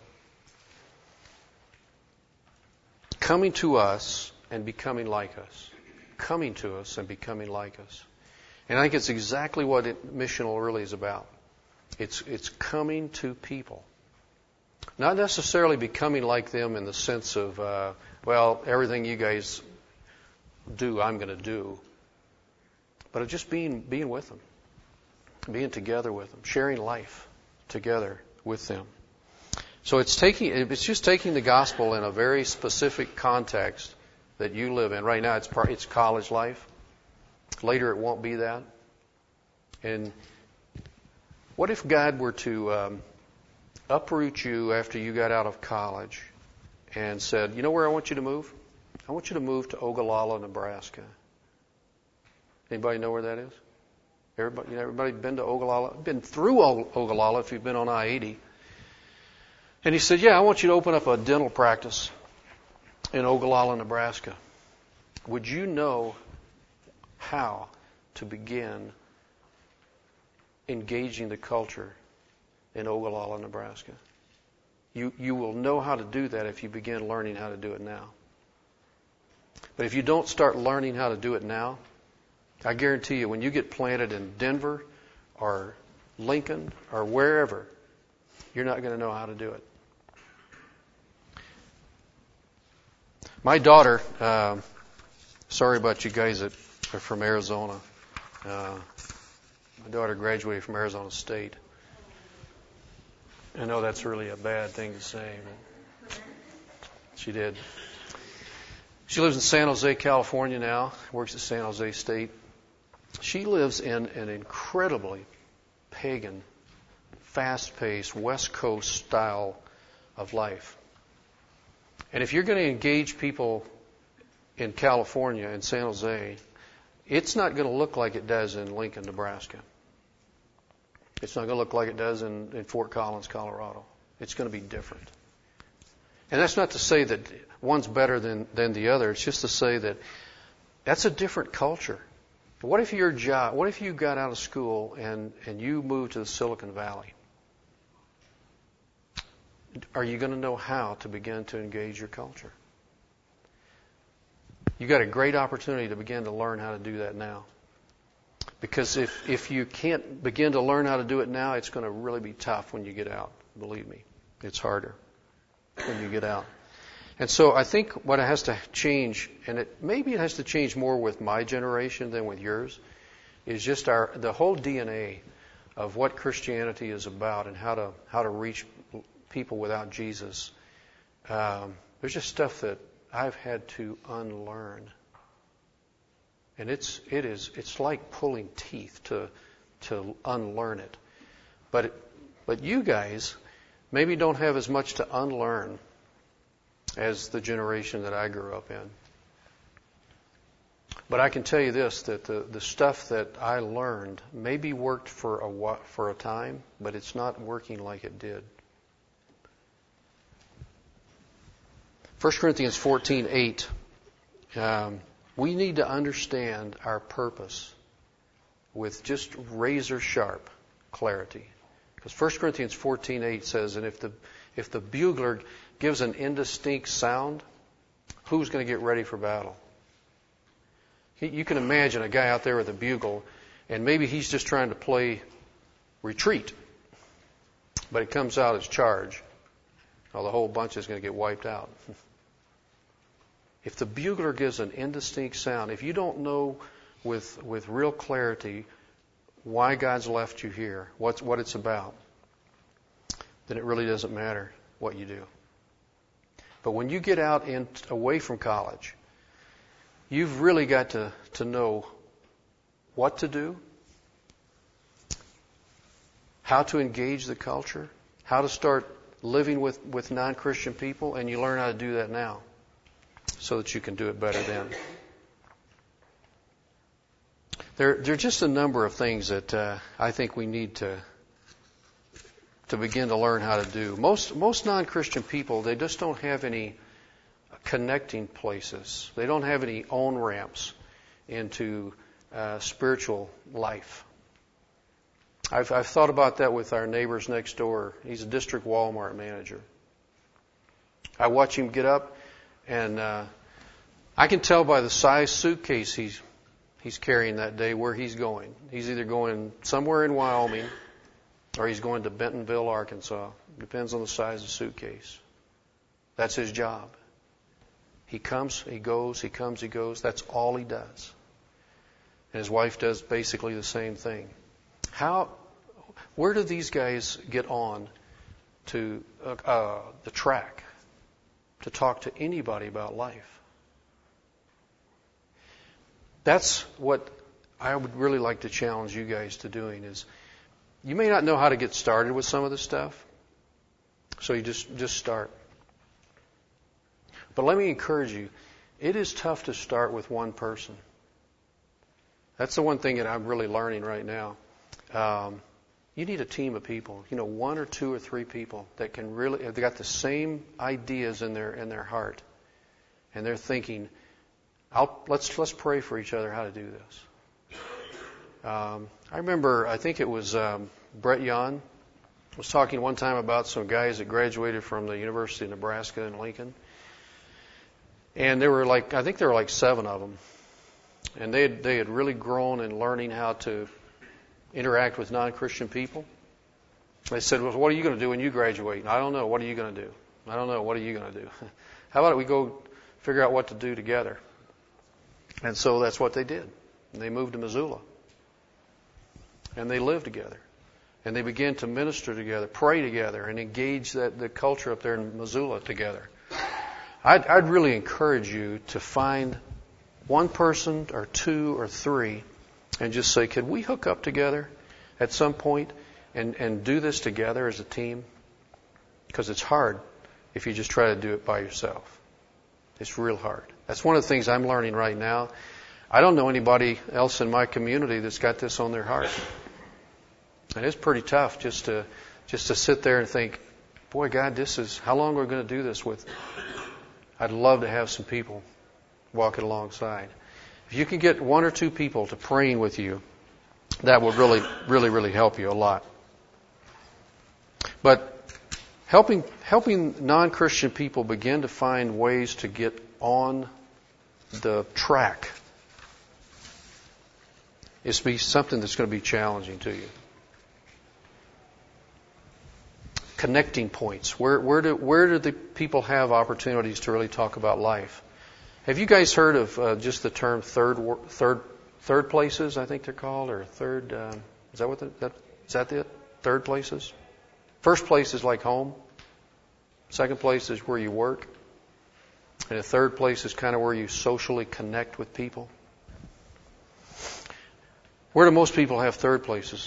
coming to us and becoming like us. Coming to us and becoming like us. And I think it's exactly what it, missional really is about. It's it's coming to people. Not necessarily becoming like them in the sense of, uh, well, everything you guys do, I'm going to do. But of just being being with them. Being together with them. Sharing life together with them. So it's taking it's just taking the gospel in a very specific context that you live in. Right now it's part, it's college life. Later it won't be that. And what if God were to um, uproot you after you got out of college and said, you know where I want you to move? I want you to move to Ogallala, Nebraska. Anybody know where that is? Everybody, you know, everybody been to Ogallala? Been through Ogallala if you've been on I eighty. And he said, yeah, I want you to open up a dental practice in Ogallala, Nebraska. Would you know how to begin engaging the culture in Ogallala, Nebraska? You you will know how to do that if you begin learning how to do it now. But if you don't start learning how to do it now, I guarantee you when you get planted in Denver or Lincoln or wherever, you're not going to know how to do it. My daughter, uh, sorry about you guys that are from Arizona. Uh, my daughter graduated from Arizona State. I know that's really a bad thing to say, but she did. She lives in San Jose, California now, works at San Jose State. She lives in an incredibly pagan, fast-paced, West Coast style of life. And if you're going to engage people in California, in San Jose, it's not going to look like it does in Lincoln, Nebraska. It's not going to look like it does in, in Fort Collins, Colorado. It's going to be different. And that's not to say that one's better than, than the other. It's just to say that that's a different culture. What if your job, what if you got out of school and, and you moved to the Silicon Valley? Are you going to know how to begin to engage your culture? You've got a great opportunity to begin to learn how to do that now. Because if, if you can't begin to learn how to do it now, it's going to really be tough when you get out. Believe me, it's harder when you get out. And so I think what has to change, and it maybe it has to change more with my generation than with yours, is just our the whole D N A of what Christianity is about and how to how to reach people without Jesus. Um, there's just stuff that I've had to unlearn. And it's it is it's like pulling teeth to to unlearn it. But it, but you guys maybe don't have as much to unlearn as the generation that I grew up in. But I can tell you this, that the, the stuff that I learned maybe worked for a for a time, but it's not working like it did. First Corinthians fourteen eight. Um, we need to understand our purpose with just razor sharp clarity. Because First Corinthians fourteen eight says, and if the if the bugler gives an indistinct sound, who's going to get ready for battle? He, you can imagine a guy out there with a bugle, and maybe he's just trying to play retreat, but it comes out as charge. Well, the whole bunch is going to get wiped out. If the bugler gives an indistinct sound, if you don't know with with real clarity why God's left you here, what's what it's about, then it really doesn't matter what you do. But when you get out and away from college, you've really got to, to know what to do, how to engage the culture, how to start living with, with non-Christian people, and you learn how to do that now so that you can do it better then. There, there are just a number of things that uh, I think we need to to begin to learn how to do. Most most non-Christian people, they just don't have any connecting places. They don't have any on-ramps into uh, spiritual life. I've, I've thought about that with our neighbors next door. He's a district Walmart manager. I watch him get up, and uh, I can tell by the size suitcase he's he's carrying that day where he's going. He's either going somewhere in Wyoming, or he's going to Bentonville, Arkansas. Depends on the size of the suitcase. That's his job. He comes, he goes, he comes, he goes. That's all he does. And his wife does basically the same thing. How, where do these guys get on to uh, uh, the track to talk to anybody about life? That's what I would really like to challenge you guys to doing is, you may not know how to get started with some of this stuff, so you just, just start. But let me encourage you, it is tough to start with one person. That's the one thing that I'm really learning right now. Um, you need a team of people, you know, one or two or three people that can really, they've got the same ideas in their in their heart, and they're thinking, I'll, let's let's pray for each other how to do this. Um, I remember, I think it was um, Brett Yon was talking one time about some guys that graduated from the University of Nebraska in Lincoln. And there were like, I think there were like seven of them. And they had, they had really grown in learning how to interact with non-Christian people. They said, well, what are you going to do when you graduate? I don't know. What are you going to do? I don't know. What are you going to do? How about we go figure out what to do together? And so that's what they did. And they moved to Missoula. And they lived together. And they began to minister together, pray together, and engage that, the culture up there in Missoula together. I'd, I'd really encourage you to find one person or two or three and just say, could we hook up together at some point and, and do this together as a team? Because it's hard if you just try to do it by yourself. It's real hard. That's one of the things I'm learning right now. I don't know anybody else in my community that's got this on their heart. And it's pretty tough just to just to sit there and think, boy, God, this is, how long are we going to do this with? I'd love to have some people walking alongside. If you can get one or two people to praying with you, that will really, really, really help you a lot. But helping helping non-Christian people begin to find ways to get on the track is be something that's going to be challenging to you. Connecting points. Where where do where do the people have opportunities to really talk about life? Have you guys heard of uh, just the term third third third places? I think they're called, or third. Um, is that what the, that is that it? Third places. First place is like home. Second place is where you work. And the third place is kind of where you socially connect with people. Where do most people have third places?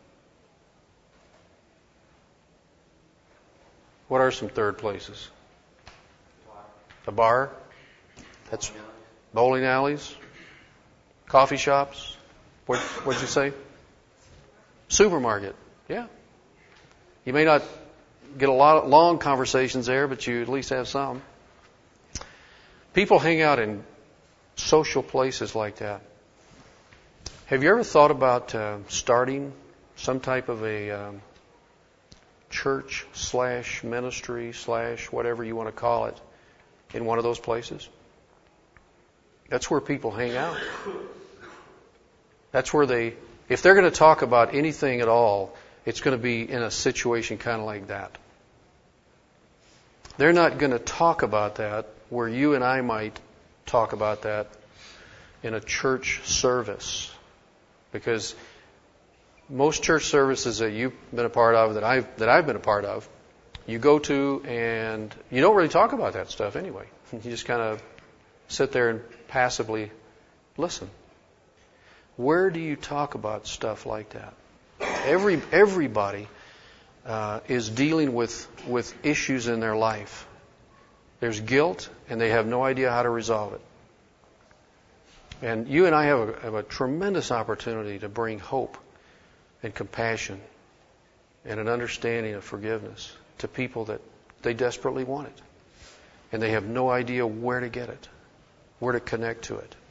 What are some third places? A bar? That's bowling alleys? Coffee shops? What what'd you say? Supermarket. Yeah. You may not get a lot of long conversations there, but you at least have some. People hang out in social places like that. Have you ever thought about uh, starting some type of a um, church slash ministry slash whatever you want to call it in one of those places? That's where people hang out. That's where they, if they're going to talk about anything at all, it's going to be in a situation kind of like that. They're not going to talk about that where you and I might talk about that in a church service. Because most church services that you've been a part of, that I've, that I've been a part of, you go to and you don't really talk about that stuff anyway. You just kind of sit there and passively listen. Where do you talk about stuff like that? Every everybody uh, is dealing with with issues in their life. There's guilt, and they have no idea how to resolve it. And you and I have a, have a tremendous opportunity to bring hope and compassion and an understanding of forgiveness to people that they desperately want it, and they have no idea where to get it, where to connect to it.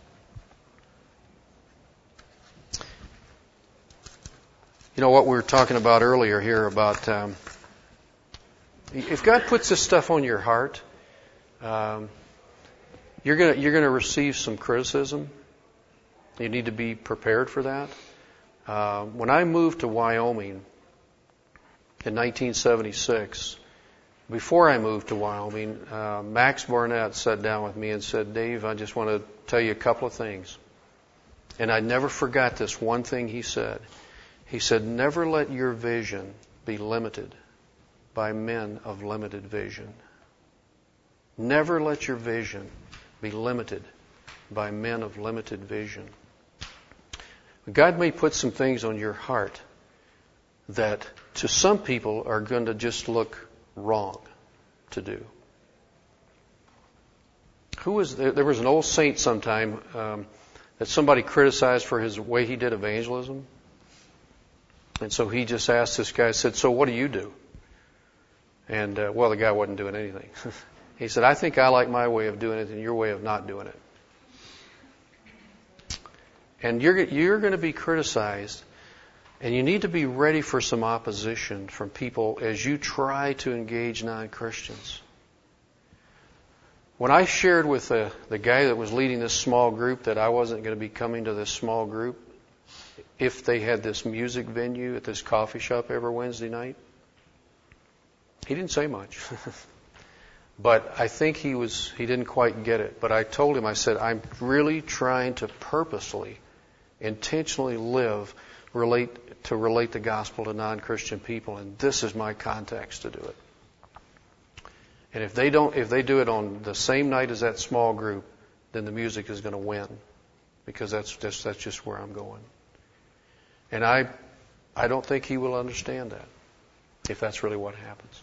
You know what we were talking about earlier here about um, if God puts this stuff on your heart, um, you're gonna you're gonna receive some criticism. You need to be prepared for that. Uh, when I moved to Wyoming in nineteen seventy-six, before I moved to Wyoming, uh, Max Barnett sat down with me and said, "Dave, I just want to tell you a couple of things." And I never forgot this one thing he said. He said, never let your vision be limited by men of limited vision. Never let your vision be limited by men of limited vision. God may put some things on your heart that to some people are going to just look wrong to do. Who was there? There was an old saint sometime um, that somebody criticized for his way he did evangelism. And so he just asked this guy, said, so what do you do? And, uh, well, the guy wasn't doing anything. He said, I think I like my way of doing it and your way of not doing it. And you're, you're going to be criticized, and you need to be ready for some opposition from people as you try to engage non-Christians. When I shared with the, the guy that was leading this small group that I wasn't going to be coming to this small group, if they had this music venue at this coffee shop every Wednesday night, he didn't say much. But I think he was he didn't quite get it. But I told him, I said, I'm really trying to purposely, intentionally live, relate to relate the gospel to non-Christian people, and this is my context to do it. And if they don't, if they do it on the same night as that small group, then the music is going to win, because that's just that's just where I'm going. And I, I don't think he will understand that, if that's really what happens.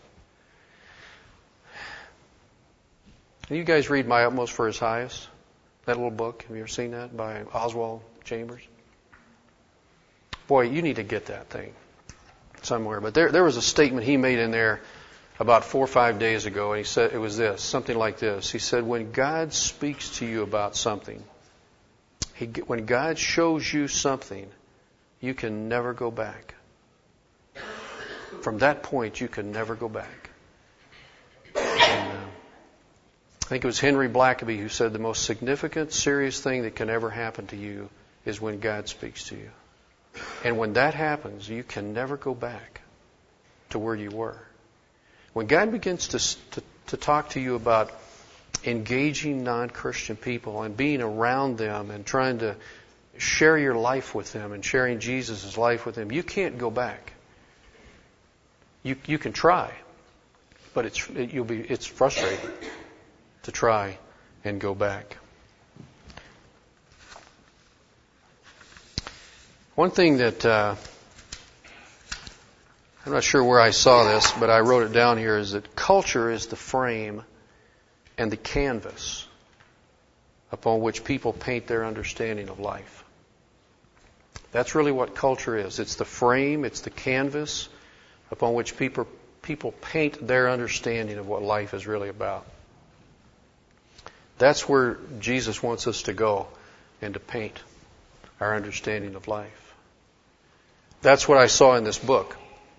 And you guys read My Utmost for His Highest? That little book, have you ever seen that by Oswald Chambers? Boy, you need to get that thing somewhere. But there, there was a statement he made in there about four or five days ago, and he said it was this, something like this. He said, when God speaks to you about something, he, when God shows you something, you can never go back. From that point, you can never go back. And, uh, I think it was Henry Blackaby who said the most significant, serious thing that can ever happen to you is when God speaks to you. And when that happens, you can never go back to where you were. When God begins to, to, to talk to you about engaging non-Christian people and being around them and trying to share your life with them and sharing Jesus' life with them, you can't go back. You you can try, but it's it, you'll be it's frustrating to try and go back. One thing that uh, I'm not sure where I saw this, but I wrote it down here, is that culture is the frame and the canvas upon which people paint their understanding of life. That's really what culture is. It's the frame, it's the canvas upon which people people paint their understanding of what life is really about. That's where Jesus wants us to go and to paint our understanding of life. That's what I saw in this book.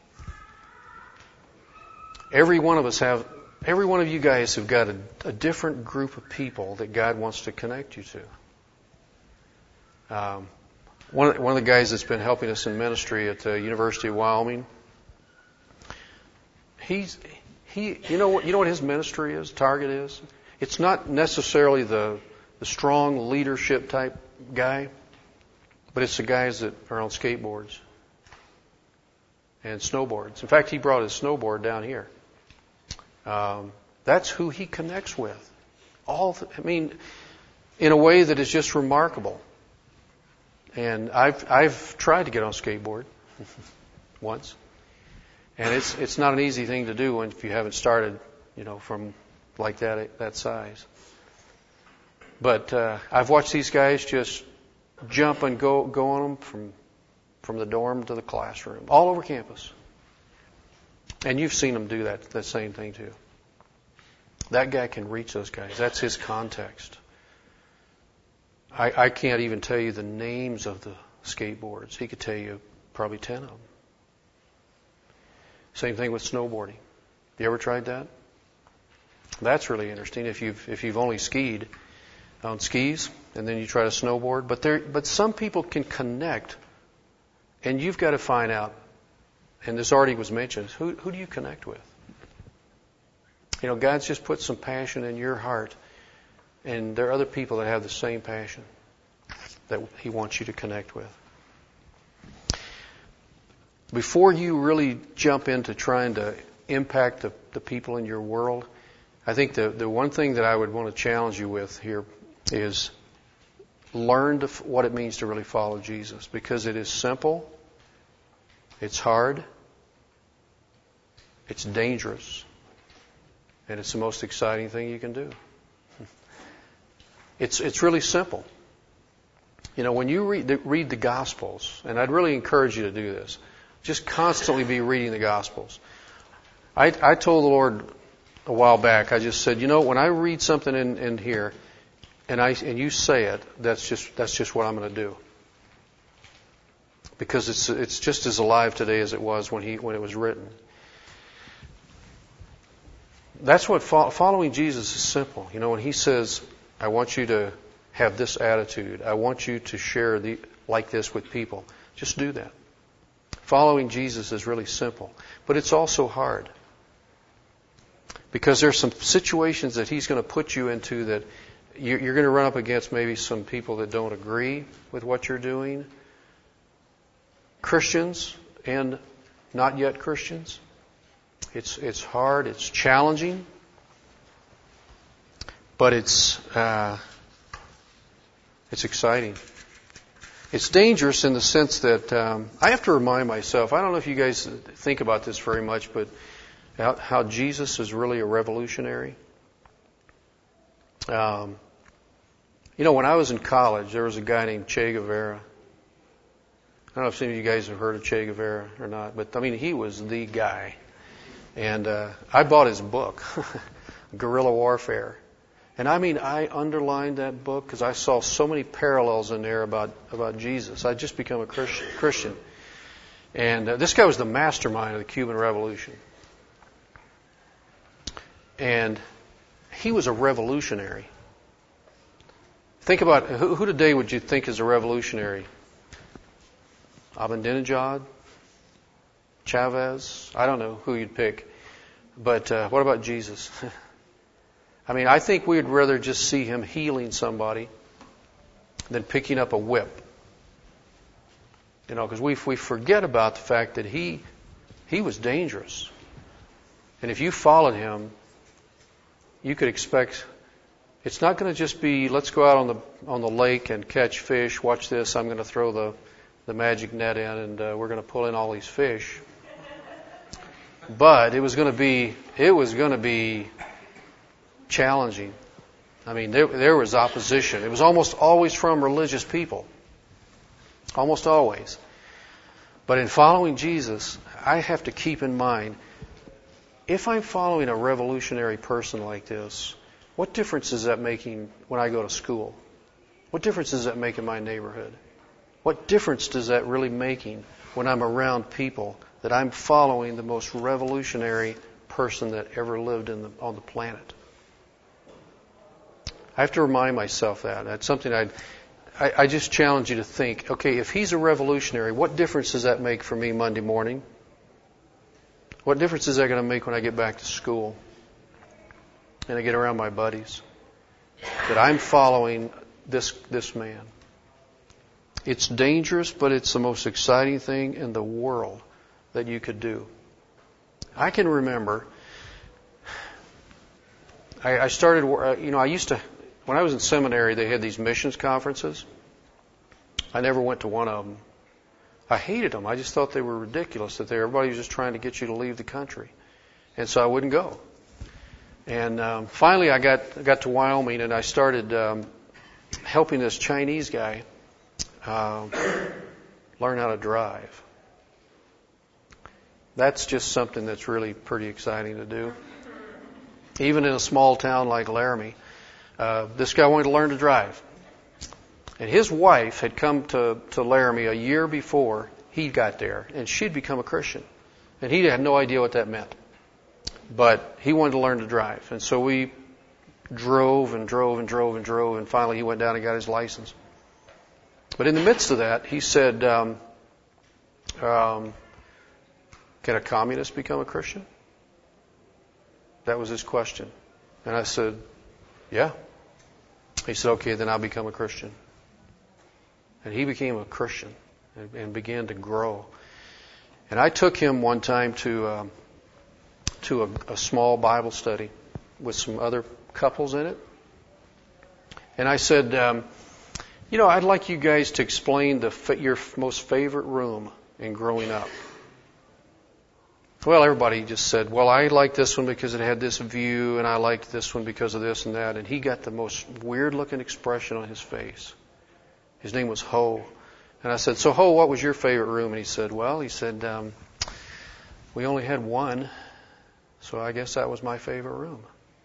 Every one of us have, every one of you guys have got a, a different group of people that God wants to connect you to. Um, one, of, one of the guys that's been helping us in ministry at the University of Wyoming, he's he, you know what you know what his ministry is, target is. It's not necessarily the the strong leadership type guy, but it's the guys that are on skateboards and snowboards. In fact, he brought his snowboard down here. Um, that's who he connects with. All, the, I mean, in a way that is just remarkable. And I've I've tried to get on a skateboard once, and it's it's not an easy thing to do when if you haven't started, you know, from like that that size. But uh, I've watched these guys just jump and go go on them from from the dorm to the classroom, all over campus. And you've seen them do that, that same thing too. That guy can reach those guys. That's his context. I, I can't even tell you the names of the skateboards. He could tell you probably ten of them. Same thing with snowboarding. You ever tried that? That's really interesting if you've if you've only skied on skis and then you try to snowboard. But there, but some people can connect, and you've got to find out. And this already was mentioned. Who who do you connect with? You know, God's just put some passion in your heart, and there are other people that have the same passion that He wants you to connect with. Before you really jump into trying to impact the, the people in your world, I think the, the one thing that I would want to challenge you with here is learn to, what it means to really follow Jesus, because it is simple, it's hard, it's dangerous, and it's the most exciting thing you can do. It's it's really simple. You know, when you read the, read the Gospels, and I'd really encourage you to do this, just constantly be reading the Gospels. I, I told the Lord a while back, I just said, you know, when I read something in, in here, and I and you say it, that's just that's just what I'm going to do. Because it's it's just as alive today as it was when he when it was written. That's what fo- following Jesus is simple. You know, when He says, I want you to have this attitude, I want you to share the, like this with people, just do that. Following Jesus is really simple, but it's also hard. Because there's some situations that He's going to put you into that you're going to run up against maybe some people that don't agree with what you're doing. Christians and not yet Christians. It's it's hard, it's challenging, but it's uh, it's exciting. It's dangerous in the sense that um, I have to remind myself, I don't know if you guys think about this very much, but how, how Jesus is really a revolutionary. Um, you know, when I was in college, there was a guy named Che Guevara. I don't know if any of you guys have heard of Che Guevara or not, but I mean, he was the guy. And uh, I bought his book, Guerrilla Warfare. And I mean, I underlined that book because I saw so many parallels in there about, about Jesus. I'd just become a Christian. Christian. And uh, this guy was the mastermind of the Cuban Revolution. And he was a revolutionary. Think about, who, who today would you think is a revolutionary? Ahmadinejad? Chavez? I don't know who you'd pick. But uh, what about Jesus? I mean, I think we'd rather just see him healing somebody than picking up a whip. You know, because we we forget about the fact that he he was dangerous. And if you followed him, you could expect it's not going to just be let's go out on the on the lake and catch fish. Watch this. I'm going to throw the the magic net in, and uh, we're going to pull in all these fish. But it was going to be it was going to be challenging. I mean, there, there was opposition. It was almost always from religious people. Almost always. But in following Jesus, I have to keep in mind, if I'm following a revolutionary person like this, what difference is that making when I go to school? What difference does that make in my neighborhood? What difference does that really making when I'm around people that I'm following the most revolutionary person that ever lived in the, on the planet? I have to remind myself that. That's something I'd, I I just challenge you to think, okay, if he's a revolutionary, what difference does that make for me Monday morning? What difference is that going to make when I get back to school and I get around my buddies? That I'm following this this man. It's dangerous, but it's the most exciting thing in the world that you could do. I can remember, I, I started, you know, I used to, when I was in seminary, they had these missions conferences. I never went to one of them. I hated them. I just thought they were ridiculous, that they, everybody was just trying to get you to leave the country. And so I wouldn't go. And um, finally I got got to Wyoming, and I started um, helping this Chinese guy uh, learn how to drive. That's just something that's really pretty exciting to do. Even in a small town like Laramie, uh, this guy wanted to learn to drive. And his wife had come to, to Laramie a year before he got there, and she'd become a Christian. And he had no idea what that meant. But he wanted to learn to drive. And so we drove and drove and drove and drove, and finally he went down and got his license. But in the midst of that, he said, um, um, can a communist become a Christian? That was his question. And I said, yeah. He said, okay, then I'll become a Christian. And he became a Christian and, and began to grow. And I took him one time to um, to a, a small Bible study with some other couples in it. And I said, um, you know, I'd like you guys to explain the your most favorite room in growing up. Well, everybody just said, well, I liked this one because it had this view, and I liked this one because of this and that. And he got the most weird-looking expression on his face. His name was Ho. And I said, so Ho, what was your favorite room? And he said, well, he said, um, we only had one, so I guess that was my favorite room.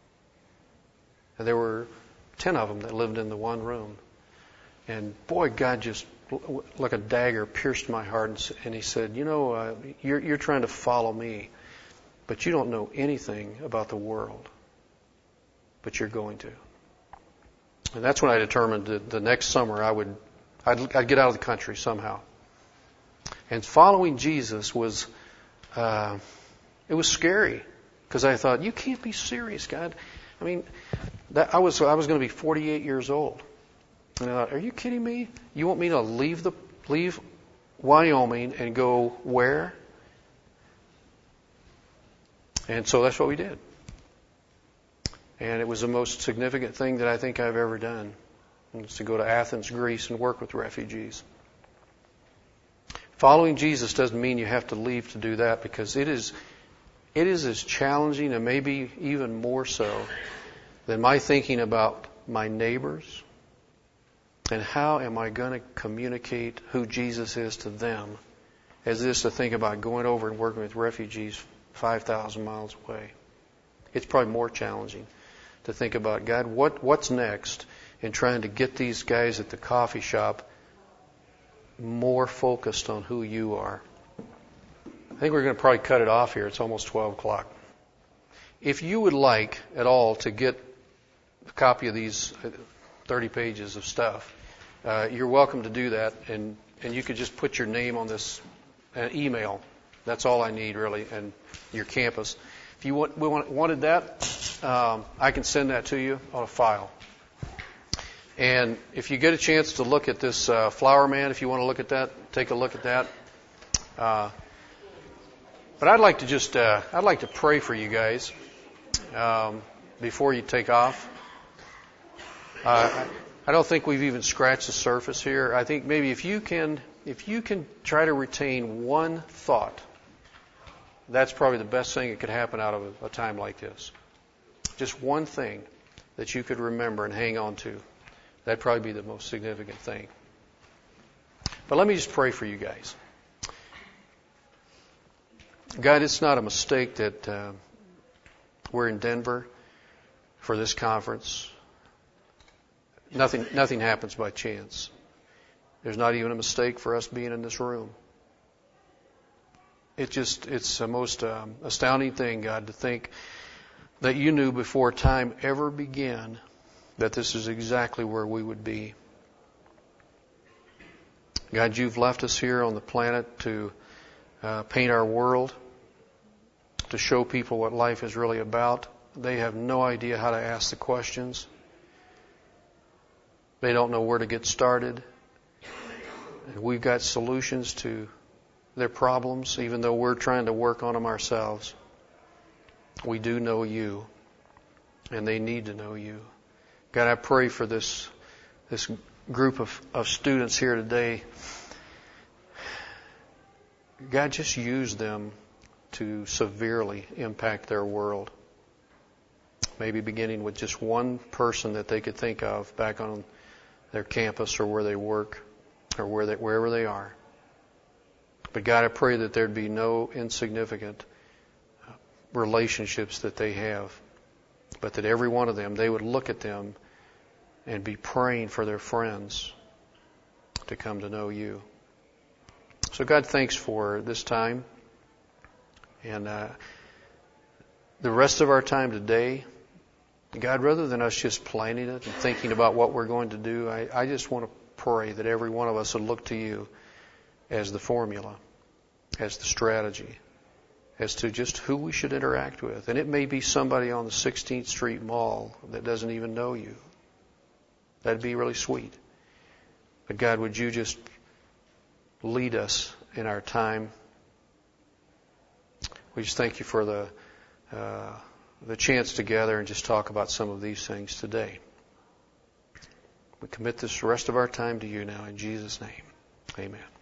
And there were ten of them that lived in the one room. And boy, God just, like a dagger, pierced my heart. And he said, you know, uh, you're, you're trying to follow me, but you don't know anything about the world. But you're going to. And that's when I determined that the next summer I would, I'd, I'd get out of the country somehow. And following Jesus was, uh, it was scary. Because I thought, you can't be serious, God. I mean, that, I was I was going to be forty-eight years old. And I thought, are you kidding me? You want me to leave the leave Wyoming and go where? And so that's what we did. And it was the most significant thing that I think I've ever done. It was to go to Athens, Greece, and work with refugees. Following Jesus doesn't mean you have to leave to do that, because it is it is as challenging, and maybe even more so, than my thinking about my neighbors and how am I going to communicate who Jesus is to them, as it is to think about going over and working with refugees five thousand miles away. It's probably more challenging to think about, God, what what's next in trying to get these guys at the coffee shop more focused on who you are. I think we're going to probably cut it off here. It's almost twelve o'clock. If you would like at all to get a copy of these thirty pages of stuff, uh, you're welcome to do that, and, and you could just put your name on this uh, email. That's all I need, really, and your campus. If you want, we want, wanted that, um, I can send that to you on a file. And if you get a chance to look at this uh, Flower Man, if you want to look at that, take a look at that. Uh, but I'd like to just, uh, I'd like to pray for you guys um, before you take off. Uh, I don't think we've even scratched the surface here. I think maybe if you can, if you can try to retain one thought, that's probably the best thing that could happen out of a, a time like this. Just one thing that you could remember and hang on to. That'd probably be the most significant thing. But let me just pray for you guys. God, it's not a mistake that uh, we're in Denver for this conference. Nothing, nothing happens by chance. There's not even a mistake for us being in this room. It just, it's the most um, astounding thing, God, to think that you knew before time ever began that this is exactly where we would be. God, you've left us here on the planet to uh, paint our world, to show people what life is really about. They have no idea how to ask the questions. They don't know where to get started. And we've got solutions to their problems, even though we're trying to work on them ourselves. We do know you, and they need to know you. God, I pray for this this group of, of students here today. God, just use them to severely impact their world. Maybe beginning with just one person that they could think of back on their campus or where they work or where they, wherever they are. But God, I pray that there'd be no insignificant relationships that they have, but that every one of them, they would look at them and be praying for their friends to come to know you. So God, thanks for this time. And uh, the rest of our time today, God, rather than us just planning it and thinking about what we're going to do, I, I just want to pray that every one of us would look to you as the formula, as the strategy, as to just who we should interact with. And it may be somebody on the sixteenth Street Mall that doesn't even know you. That'd be really sweet. But God, would you just lead us in our time? We just thank you for the uh, the chance to gather and just talk about some of these things today. We commit this rest of our time to you now in Jesus' name. Amen.